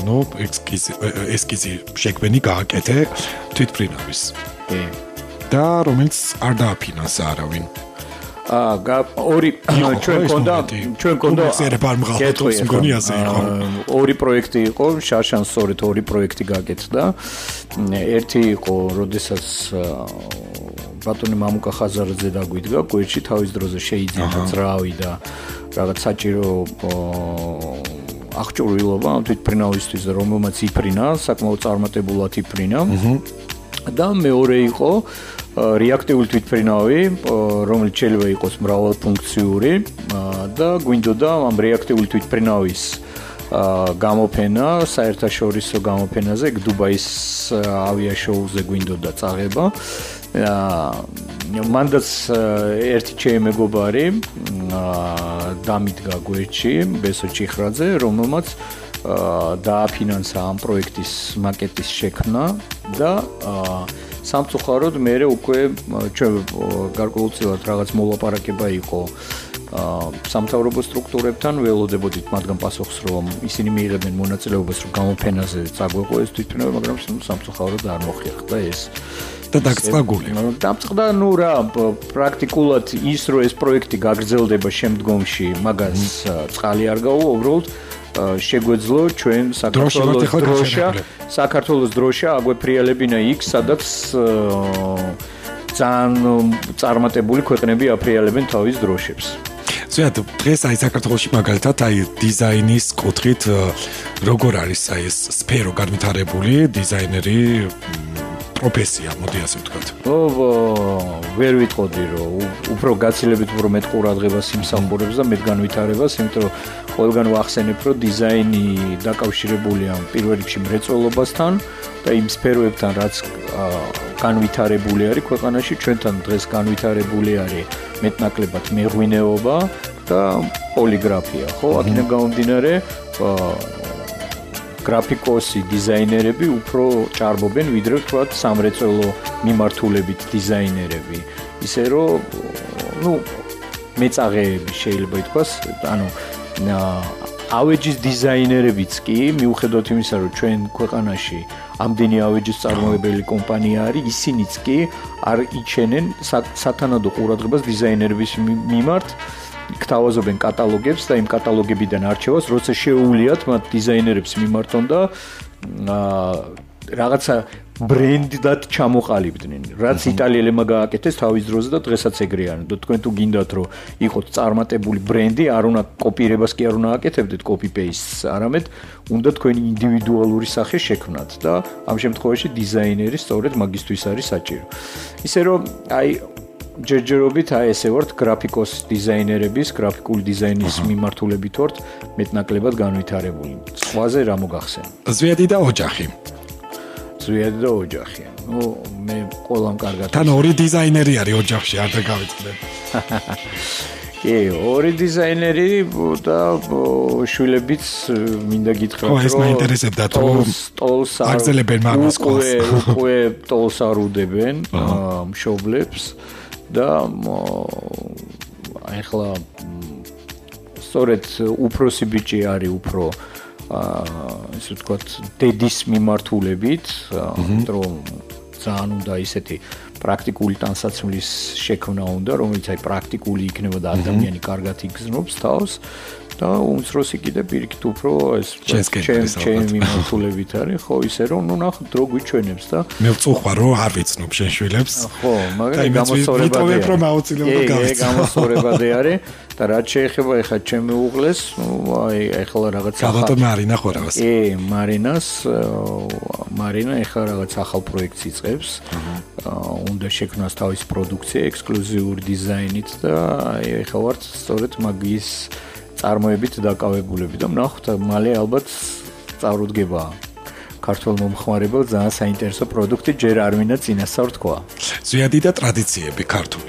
ესკიზი შექმენი გააკეთე თვითმფრინავის. და რომელიც არ დააფინანსა არავინ. ორი ჩვენ გქონდა გეტყვის მგონი ასე იყო. ორი პროექტი იყო, შარშან სწორედ ორი პროექტი გაკეთდა. ერთი იყო, როდესაც ბატონი მამუკა ხაზარაძე დაგვიდგა, გვერდში თავის დროზე შეიძინა ძრავი და რაღაც საჭირო აღჭურვილობა თვითფრინავისთვის, რომელმაც იფრინა, საკმაოდ წარმატებულად იფრინა. და მეორე იყო რეაქტიული თვითფრინავი, რომელიც შეიძლება იყოს მრავალფუნქციური და გვინდოდა ამ რეაქტიული თვითფრინავის გამოფენა, საერთაშორისო გამოფენაზე, დუბაის ავიაშოუზე გვინდოდა წაღება. მანდაც ერთი ჩემი მეგობარი დამიდგა გვერდში, ბესო ჩიხრაძე, რომელმაც დააფინანსა ამ პროექტის მაკეტის შექმნა და სამწუხაროდ მე უკვე ჩვენ გარკვეულწილად რაღაც მოლაპარაკება იყო სამთავრობო სტრუქტურებთან, ველოდებოდით მათგან პასუხს, რომ ისინი მიიღებენ მონაწილეობას, რომ გამოფენაზე წაგვეყო ეს თვითფრინავი, მაგრამ სამწუხაროდ არ მოხერხდა ეს. და დაგწყდა გული. დამწყდა, რა, პრაქტიკულად ის, რომ ეს პროექტი გაგრძელდება შემდგომში, მაგას წყალი არ გაუვა, უბრალოდ შეგვეძლო ჩვენ საქართველოს დროშა აგვეფრიალებინა იქ, სადაც ძალიან წარმატებული ქვეყნები აფრიალებენ თავის დროშებს. ზოგადად დღეს აი საქართველოში მაგალითად აი დიზაინის კუთხით როგორ არის აი ეს სფერო განვითარებული დიზაინერი პროფესია, მოდი ასე ვთქვათ. ვერ ვიტყოდი, რომ უფრო გაცილებით უფრო მეტ ყურადღებას იმსახურებს და მეტ განვითარებას, იმიტომ რომ ყველგან ვახსენებ, რომ დიზაინი დაკავშირებულია პირველ რიგში მრეწველობასთან და იმ სფეროებთან, რაც განვითარებული არის ქვეყანაში, ჩვენთან დღეს განვითარებული არის მეტნაკლებად მეღვინეობა და პოლიგრაფია, ხო? აქედან გამომდინარე გრაფიკოსი, დიზაინერები უფრო ჭარბობენ, ვიდრე თქვათ სამრეწველო მიმართულებით დიზაინერები. ისე რომ, მეწაღეები შეიძლება ითქვას, ავეჯის დიზაინერებიც კი, მიუხედავად იმისა, რომ ჩვენ ქვეყანაში ამდენი ავეჯის წარმოებელი კომპანია არის, ისინიც კი არ იჩენენ სათანადო ყურადღებას დიზაინერების მიმართ. გთავაზობენ კატალოგებს და იმ კატალოგებიდან არჩევას, როცა შეუულიათ მათ დიზაინერებს მიმართონ და რაღაცა ბრენდად ჩამოყალიბდნენ. რაც იტალიელებმა გააკეთეს თავის დროზე და დღესაც ეგრეა. თქვენ თუ გინდათ, რომ იყოთ წარმატებული ბრენდი, არ უნდა კოპირებას კი არ უნდა აკეთებდეთ copy-paste-ს, არამედ უნდა თქვენი ინდივიდუალური სახე შექმნათ და ამ შემთხვევაში დიზაინერი სწორედ მაგისთვის არის საჭირო. ისე რომ აი ჯერჯერობით აი ესე ვართ გრაფიკოს დიზაინერების, გრაფიკული დიზაინის მიმართულებით ვართ მეტნაკლებად განვითარებული. სხვაზე რა მოგახსენა? ზვიადი და ოჯახი. ზვიადი და ოჯახი. მე ყველამ კარგად. თან ორი დიზაინერი არის ოჯახში, არ დაგავიწყდეთ. კი, ორი დიზაინერი და შვილებიც მინდა გითხრათ, რომ ეს მაინტერესებდათ, რომ ტოლს აგზელებენ მაგას ყოლს. უკვე ტოლს არ უდებენ მშობლებს. და ახლა სწორედ უფროსი ბიჭი არის უფრო ესე ვთქვათ დედის მიმართულებით, რომ ძალიან უნდა ისეთი პრაქტიკული ტანსაცმლის შექმნა უნდა, რომელიც აი პრაქტიკული იქნება და ადამიანი კარგად იგრძნობს თავს და უმცროსი კიდე პირიქით უფრო ეს ჩემი მიმართულებით არის, ხო, ისე რომ ნახოთ დრო გვიჩვენებს და მე ვწუხარ რომ არ ვიცნობ შენ შვილებს. ხო, მაგრამ გამოსწორებადი არის და რაც შეეხება ეხლა ჩემი უღლეს, აი ეხლა რაღაც ახალ მარინა ხორავას. მარინა ეხლა რაღაც ახალ პროექტს იწყებს. უნდა შექმნას თავის პროდუქცია ექსკლუზიური დიზაინით და აი ეხლა ვართ სწორედ მაგის წარმოებით დაკავებულები და ნახოთ მალე ალბათ წარუდგება ქართულ მომხმარებელს ძალიან საინტერესო პროდუქტი, ჯერ არ მინდა წინასწარ თქვა. ზვიადი და ტრადიციები ქართული.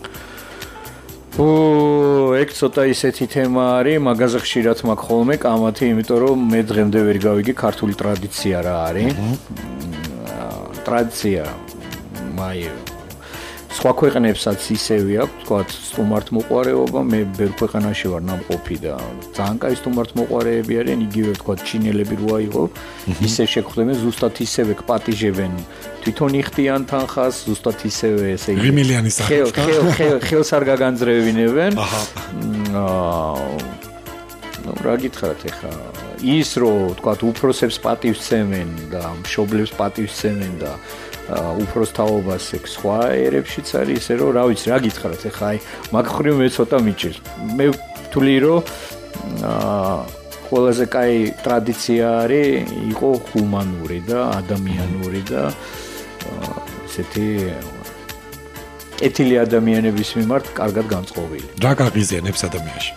ეგ ცოტა ისეთი თემა არის, მაგაზე ხშირად მაქვს ხოლმე კამათი, იმიტომ რომ მე დღემდე ვერ გავიგე ქართული ტრადიცია რა არის. ტრადიცია სხვა ქვეყნებსაც ისევე აქვს, თქვათ, სტუმართმოყვარეობა, მე ბევრ ქვეყანაში ვარ ნამყოფი და ძალიან კაი სტუმართმოყვარეები არიან, იგივე თქვათ, ჩინელები რო აიღო, ისე შეგხვდებენ, ზუსტად ისევე გპატიჟებენ, თვითონ იხდიან თანხას, ზუსტად ისევე, ესე იგი. რიმილიანის ხელს არ გაგანძრევინებენ. რა გითხრათ ეხა ის რომ თქვათ უფროსებს პატივს ცემენ და მშობლებს პატივს ცემენ და უფროს თაობას ეგ სხვა ერებშიც არის ისე რომ რა ვიცი რა გითხრათ ეხა აი მაგ ხრივ მე ცოტა მიჭირს მე ვთვლი რომ ყველაზე კაი ტრადიცია არის იყო ჰუმანური და ადამიანური და ესეთი კეთილი ადამიანების მიმართ კარგად განწყობილი რა გაღიზიანებს ადამიანში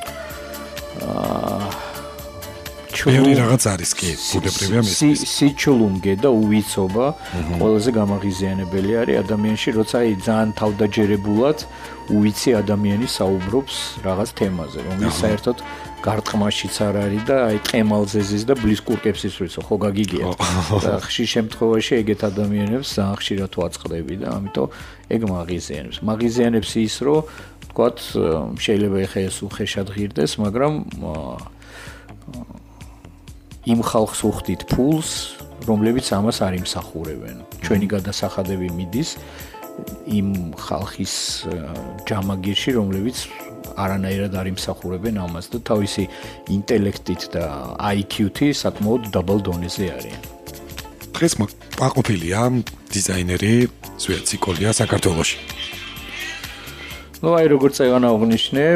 ჩვენი რაღაც არის კი ბუნებრივია მის სიჩულუნგე და უვიცობა ყველაზე გამაღიზიანებელი არის ადამიანში როცა აი ძალიან თავდაჯერებულად უვიცი ადამიანი საუბრობს რაღაც თემაზე რომელიც საერთოდ გარტყმაშიც არ არის და აი ყემალზე ზის და ბლისკურკებს ისვრიცო ხო გაგიგიათ და ხშირ შემთხვევაში ეგეთ ადამიანებს ძალიან ხშირად ვაწყდები და ამიტომ ეგ მაღიზიანებს ის რომ თქვათ შეიძლება ეხა ეს უხეშად ღირდეს მაგრამ იმ ხალხს უხდით ფულს რომლებიც ამას არ იმსახურებენ ჩვენი გადასახადები მიდის იმ ხალხის ჯამაგირში რომლებიც არანაირად არ იმსახურებენ ამას და თავისი ინტელექტით და IQ-ით საკმაოდ დაბალ დონეზე არიან დღეს აყოფილია დიზაინერი სვიაცი კოლია საქართველოში ну აი როგორც ეგან აღნიშნე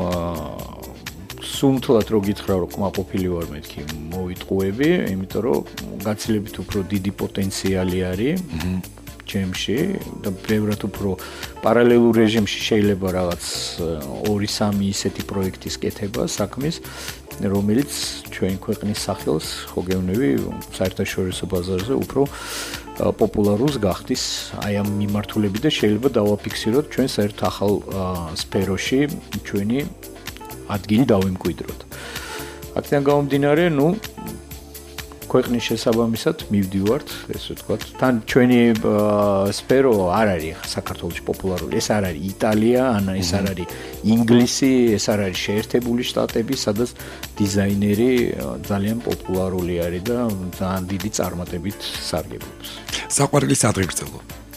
სუმთლად რო გითხრა რომ კმაყოფილი ვარ მეთქი მოვიტყუები იმიტომ რომ გაცილებით უფრო დიდი პოტენციალი არის ჩემში და ბევრად უფრო პარალელურ რეჟიმში შეიძლება რაღაც 2-3 ისეთი პროექტის კეთება საქმის რომელიც ჩვენ ქვეყნის სახელს ხო გეუბნები საერთაშორისო ბაზარზე უფრო პოპულარულს გახდის აი ამ მიმართულებით და შეიძლება დავაფიქსიროთ ჩვენ საერთოდ ახალ სფეროში ჩვენი ადგილი დავიმკვიდროთ. აქედან გამომდინარე, ქვეყნის შესაბამისად მივდივართ, ესე ვთქვათ. თან ჩვენი სფერო არ არის საქართველოში პოპულარული. ეს არ არის იტალია, ეს არ არის ინგლისი, ეს არ არის შეერთებული შტატები, სადაც დიზაინერი ძალიან პოპულარული არის და ძალიან დიდი წარმატებით სარგებლობს. საყვარელი სადღეგრძელო.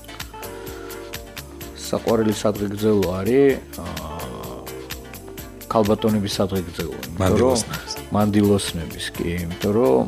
საყვარელი სადღეგრძელო არის ქალბატონების სადღეგრძელო, იმიტომ რომ მანდილოსნების კი, იმიტომ რომ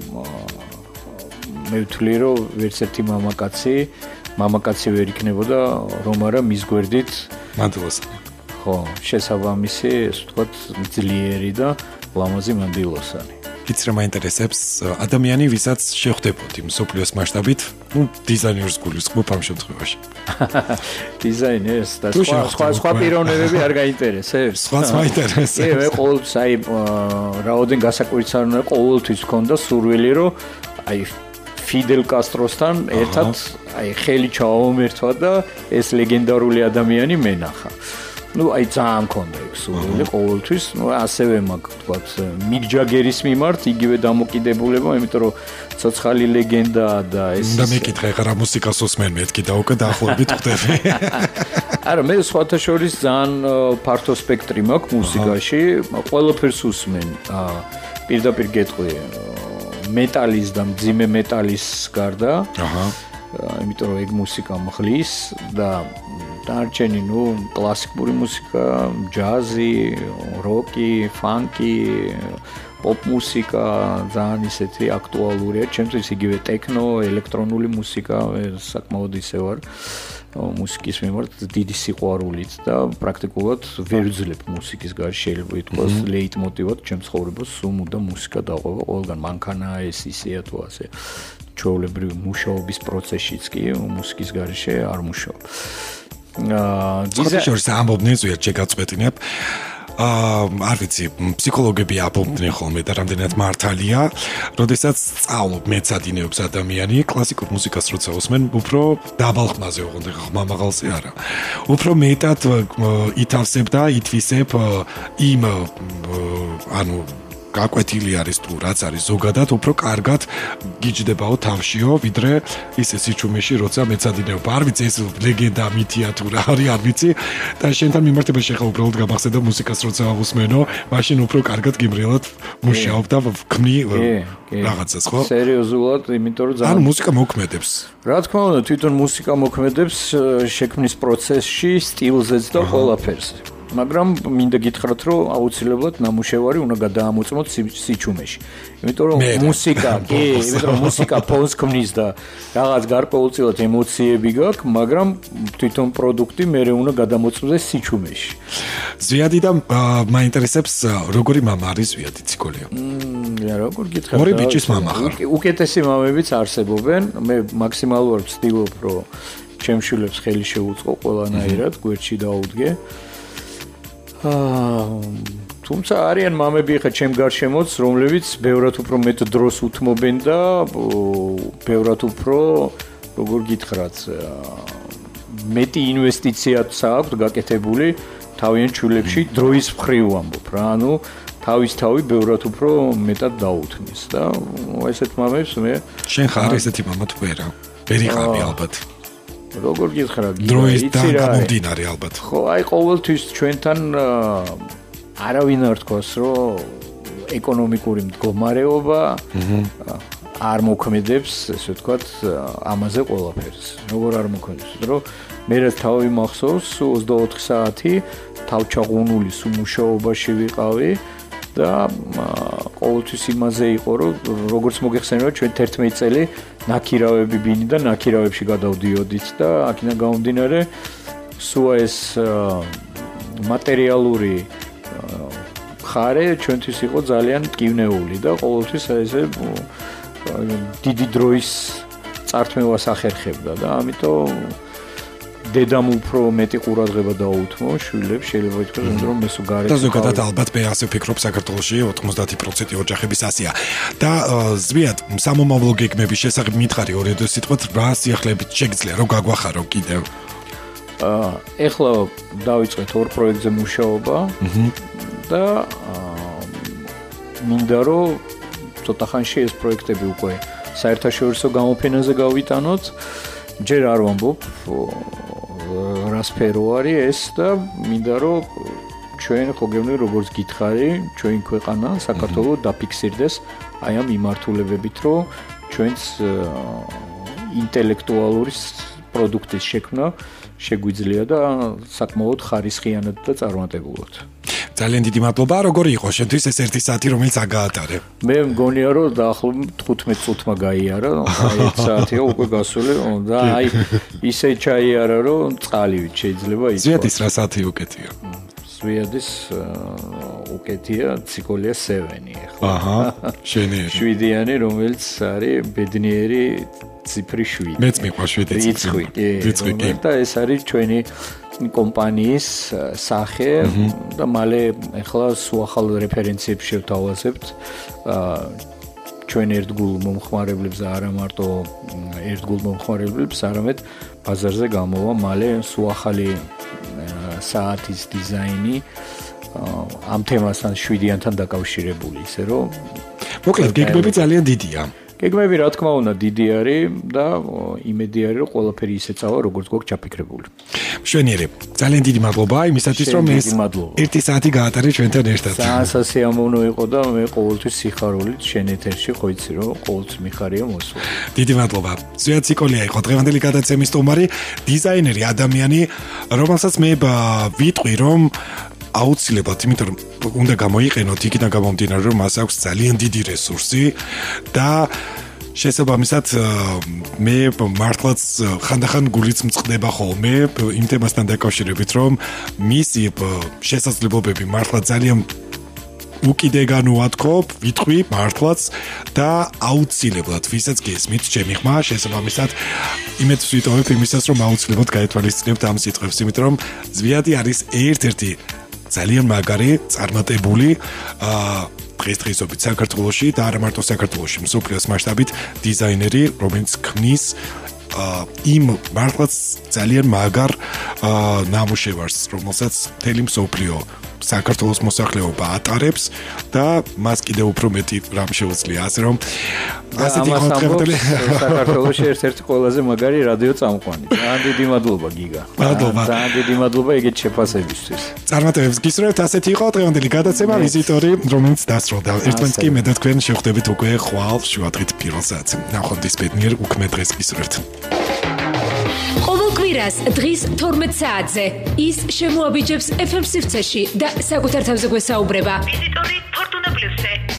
მე ვთვლი რომ ვერც ერთი მამაკაცი ვერ იქნებოდა რომ არა მის გვერდით მანდილოსანი. ხო, შესაბამისი, ეს ვთქვათ, ძლიერი და ლამაზი მანდილოსანი. იცი რა მაინტერესებს ადამიანი ვისაც შეხვდებოდ იმ სოფლიოს მასშტაბით, დიზაინერს გულისხმობ ამ შემთხვევაში. დიზაინერს და სხვა პიროვნებები არ გაინტერესებს? სხვაც მაინტერესებს. კი, მე ყოველთვის აი რაოდენ გასაკვირცარნე ყოველთვის მქონდა სურვილი რომ აი ფიდელ კასტროსთან ერთად აი ხელი ჩავამერთვა და ეს ლეგენდარული ადამიანი მენახა. აი ძალიან მქონდა ეგ სურვილი ყოველთვის, ასევე მაგ თქვათ მიკ ჯაგერის მიმართ იგივე დამოკიდებულება, იმიტომ რომ ცოცხალი ლეგენდა და ეს და მეკითხა ხა რა მუსიკას უსმენ მეთქი და უკვე დაახლოებით ხვდები. არა, მე სხვათა შორის ძალიან ფართო სპექტრი მაქვს მუსიკაში, ყველაფერს უსმენ. პირდაპირ გეტყვი მეტალის და მძიმე მეტალის გარდა. იმიტომ რომ ეგ მუსიკა მხლის და დარჩენი კლასიკური მუსიკა, ჯაზი, როკი, ფანკი, პოპ მუსიკა ძალიან ისეთი აქტუალურია. ჩემთვის იგივე ტექნო, ელექტრონული მუსიკა, საკმაოდ ისე ვარ მუსიკის მიმართ დიდი სიყვარულით და პრაქტიკულად ვერ ვძლებ მუსიკის გარშე შეიძლება ითქვას ლეიტმოტივად ჩემ ცხოვრებას სულ მუდამ მუსიკა დაყვება ყველგან მანქანაა ეს ისეა თუ ასე ჩვეულებრივ მუშაობის პროცესშიც კი მუსიკის გარშე არ მუშაობ. დიზაინერს ამბობდნენ ზუსტად შეგაწყვეტინებ. არ ვიცი, ფსიქოლოგები აბობდნენ ხოლმე და რამდენად მართალია, როდესაც სწავლობ მეცადინეობს ადამიანი, კლასიკურ მუსიკას როცა უსმენ, უფრო დაბალ ხმაზე ოღონდ ხმამაღალზე არა. უფრო მეტად ითავსებ და ითვისებ იმ გაკვეთილი არის თუ რაც არის ზოგადად უფრო კარგად გიჯდებაო თავშიო ვიდრე ისე სიჩუმეში როცა მეცადინეობა არ ვიცი ეს ლეგენდა მითია თუ რა არის არ ვიცი და შენთან მიმართებაში ხა უბრალოდ გამახსენდა მუსიკას როცა ავუსმენო მაშინ უფრო კარგად გიმრიელად მუშაობ და ვქმნი რაღაცას ხო სერიოზულად იმიტომ რომ ან მუსიკა მოქმედებს რა თქმა უნდა თვითონ მუსიკა მოქმედებს შექმნის პროცესში სტილზეც და ყველაფერს მაგრამ მინდა გითხრათ რომ აუცილებლად ნამუშევარი უნდა გადაამოწმოთ სიჩუმეში იმიტომ რომ მუსიკა ფონს ქმნის და რაღაც გარკვეულწილად ემოციები გაქვს მაგრამ თვითონ პროდუქტი მეორე უნდა გადამოწმდეს სიჩუმეში ზვიადი და მაინტერესებს როგორი მამა არის ზვიადი ციკოლიო როგორ გითხრათ ორი ბიჭის მამა ხარ უკეთესი მამებიც არსებობენ მე მაქსიმალურად ვცდილობ რომ ჩემ შვილებს ხელი შეუწყო ყველანაირად გვერდში დაუდგე თუმცა არიან მამები ხა ჩემ გარშემოც რომლებიც ბევრად უფრო მეტ დროს უთმობენ და ბევრად უფრო როგორ გითხრათ მეტი ინვესტიციაც აქვს გაკეთებული თავიანთ შვილებში დროის მხრივ ვამბობ რა ანუ თავისთავი ბევრად უფრო მეტად დაუთმის და ესეთ მამებს მე შენ ხარ ესეთი მამა თუ ვერა ვერიყავი ალბათ როგორ გითხრა დროის და გამომდინარე ალბათ ხო აი ყოველთვის ჩვენთან არავინ არ თქოს რომ ეკონომიკური მდგომარეობა არ მოქმედებს ესე ვთქვათ ამაზე ყველაფერს როგორ არ მოქმედებს რომ მე რაც თავი მახსოვს 24 საათი თავჩაღუნული მუშაობაში ვიყავი და ყოველთვის იმაზე იყო რომ როგორც მოგეხსენება ჩვენ 11 წელი ნაქირავები ბინიდან ნაქირავებში გადავდიოდით და აქედან გამომდინარე სულ ეს მატერიალური ხარე ჩვენთვის იყო ძალიან მტკივნეული და ყოველთვის ესე დიდი დროის წართმევას ახერხებდა და ამიტომ დედამ უფრო მეტი ყურადღება დაუთმო შვილებს შეიძლება ითქვას რომ მე სულ გარეთ და ზოგადად ალბათ მე ასე ვფიქრობ საქართველოში 90% ოჯახების ასეა და ზვიად სამომავლო გეგმების შესახებ მითხარი ორი სიტყვით რა სიახლეებით შეგიძლია რომ გაგვახარო კიდევ ეხლა დავიწყეთ ორ პროექტზე მუშაობა და მინდა რომ ცოტა ხანში ეს პროექტები უკვე საერთაშორისო გამოფენაზე გავიტანოთ ჯერ არ ვამბობ რა სფერო არის ეს და მინდა რომ ჩვენ ხო გეუბნები როგორც გითხარი ჩვენი ქვეყანა საქართველოს დაფიქსირდეს აი ამ მიმართულებებით რომ ჩვენს ინტელექტუალური პროდუქტის შექმნა შეგვიძლია და საკმაოდ ხარისხიანად და წარმატებულად ძალიან დიდი მადლობა როგორი იყო შენთვის ეს 1 საათი რომელიც აგაატარე მე მგონია რომ დაახლოებით 15 წუთმა გაიარა აი 1 საათია უკვე გასული და აი ისე ჩაიარა რომ წყალივით შეიძლება ის ზვიადის რა საათი უკეთია ზვიადის უკეთია ციკოლია 7 ახლა აჰა შენიერი 7-იანი რომელიც არის ბედნიერი ციფრი 7 მეც მიყვარს 7 ციფრი და ეს არის ჩვენი კომპანიის სახე და მალე ახლა სულ ახალ რეფერენციებს შევთავაზებთ ჩვენ ერთგულ მომხმარებლებს და არა მარტო ერთგულ მომხმარებლებს, არამედ ბაზარზე გამოვა მალე სულ ახალი საათის დიზაინი ამ თემასთან 7-იანთან დაკავშირებული, ისე რომ მოკლედ გეგმები ძალიან დიდია. გეგმები რა თქმა უნდა დიდი არის და იმედი არის რომ ყველაფერი ისე წავა როგორც გვაქვს ჩაფიქრებული. მშვენიერი, ძალიან დიდი მადლობა იმისათვის რომ ეს 1 საათი გაატარე ჩვენთან ერთად. სასიამოვნო იყო და მე ყოველთვის სიხარულით შენ ეთერში ხო იცი რომ ყოველთვის მიხარია მოსვლა. დიდი მადლობა. ზვიად ციკოლია იყო დღევანდელი გადაცემის სტუმარი, დიზაინერი, ადამიანი, რომელსაც მე ვიტყვი რომ აუცილებლად, იმიტომ რომ უნდა გამოიყენოთ იქიდან გამომდინარე რომ მას აქვს ძალიან დიდი რესურსი და შესაბამისად მე მართლაც ხანდახან გულიც მწყდება ხოლმე იმ თემასთან დაკავშირებით რომ მისი შესაძლებლობები მართლა ძალიან უკიდეგან უათქობ, ვიტყვი მართლაც და აუცილებლად ვისაც გესმით ჩემი ხმა შესაბამისად იმედს ვიტოვებ იმისას რომ აუცილებლად გაეთვალისწინებთ ამ სიტყვებს, იმიტომ რომ ზვიადი არის ერთ-ერთი ძალიან მაგარი, წარმატებული დღესდღეობით საქართველოში და არა მარტო საქართველოში, მსოფლიოს მასშტაბით დიზაინერი, რომელიც ქმნის იმ მართლაც ძალიან მაგარ ნამუშევარს, რომელსაც მთელი მსოფლიო საქართველოს მოსახლეობა ატარებს და მას კიდევ უფრო მეტი რამ შეუძლია, ასე რომ ასეთი კონტრაქტული საქართველოს ერთ-ერთი ყველაზე მაგარი რადიო წამყვანი. ძალიან დიდი მადლობა გიგა. ძალიან დიდი მადლობა ეგეთ შეფასებისთვის. წარმატებებს გისურვებთ. ასეთი იყო დღევანდელი გადაცემა ვიზიტორი, რომელიც დასრულდა. ერთმანეთს კი მე და თქვენ შევხვდებით უკვე ხვალ შუადღით პირველ საათზე. ნახვამდის ბედნიერ უქმე დღეს გისურვებთ. ყოველ კვირას დღის 12 საათზე ის შემოაბიჯებს FM სივრცეში და საკუთარ თავზე გვესაუბრება.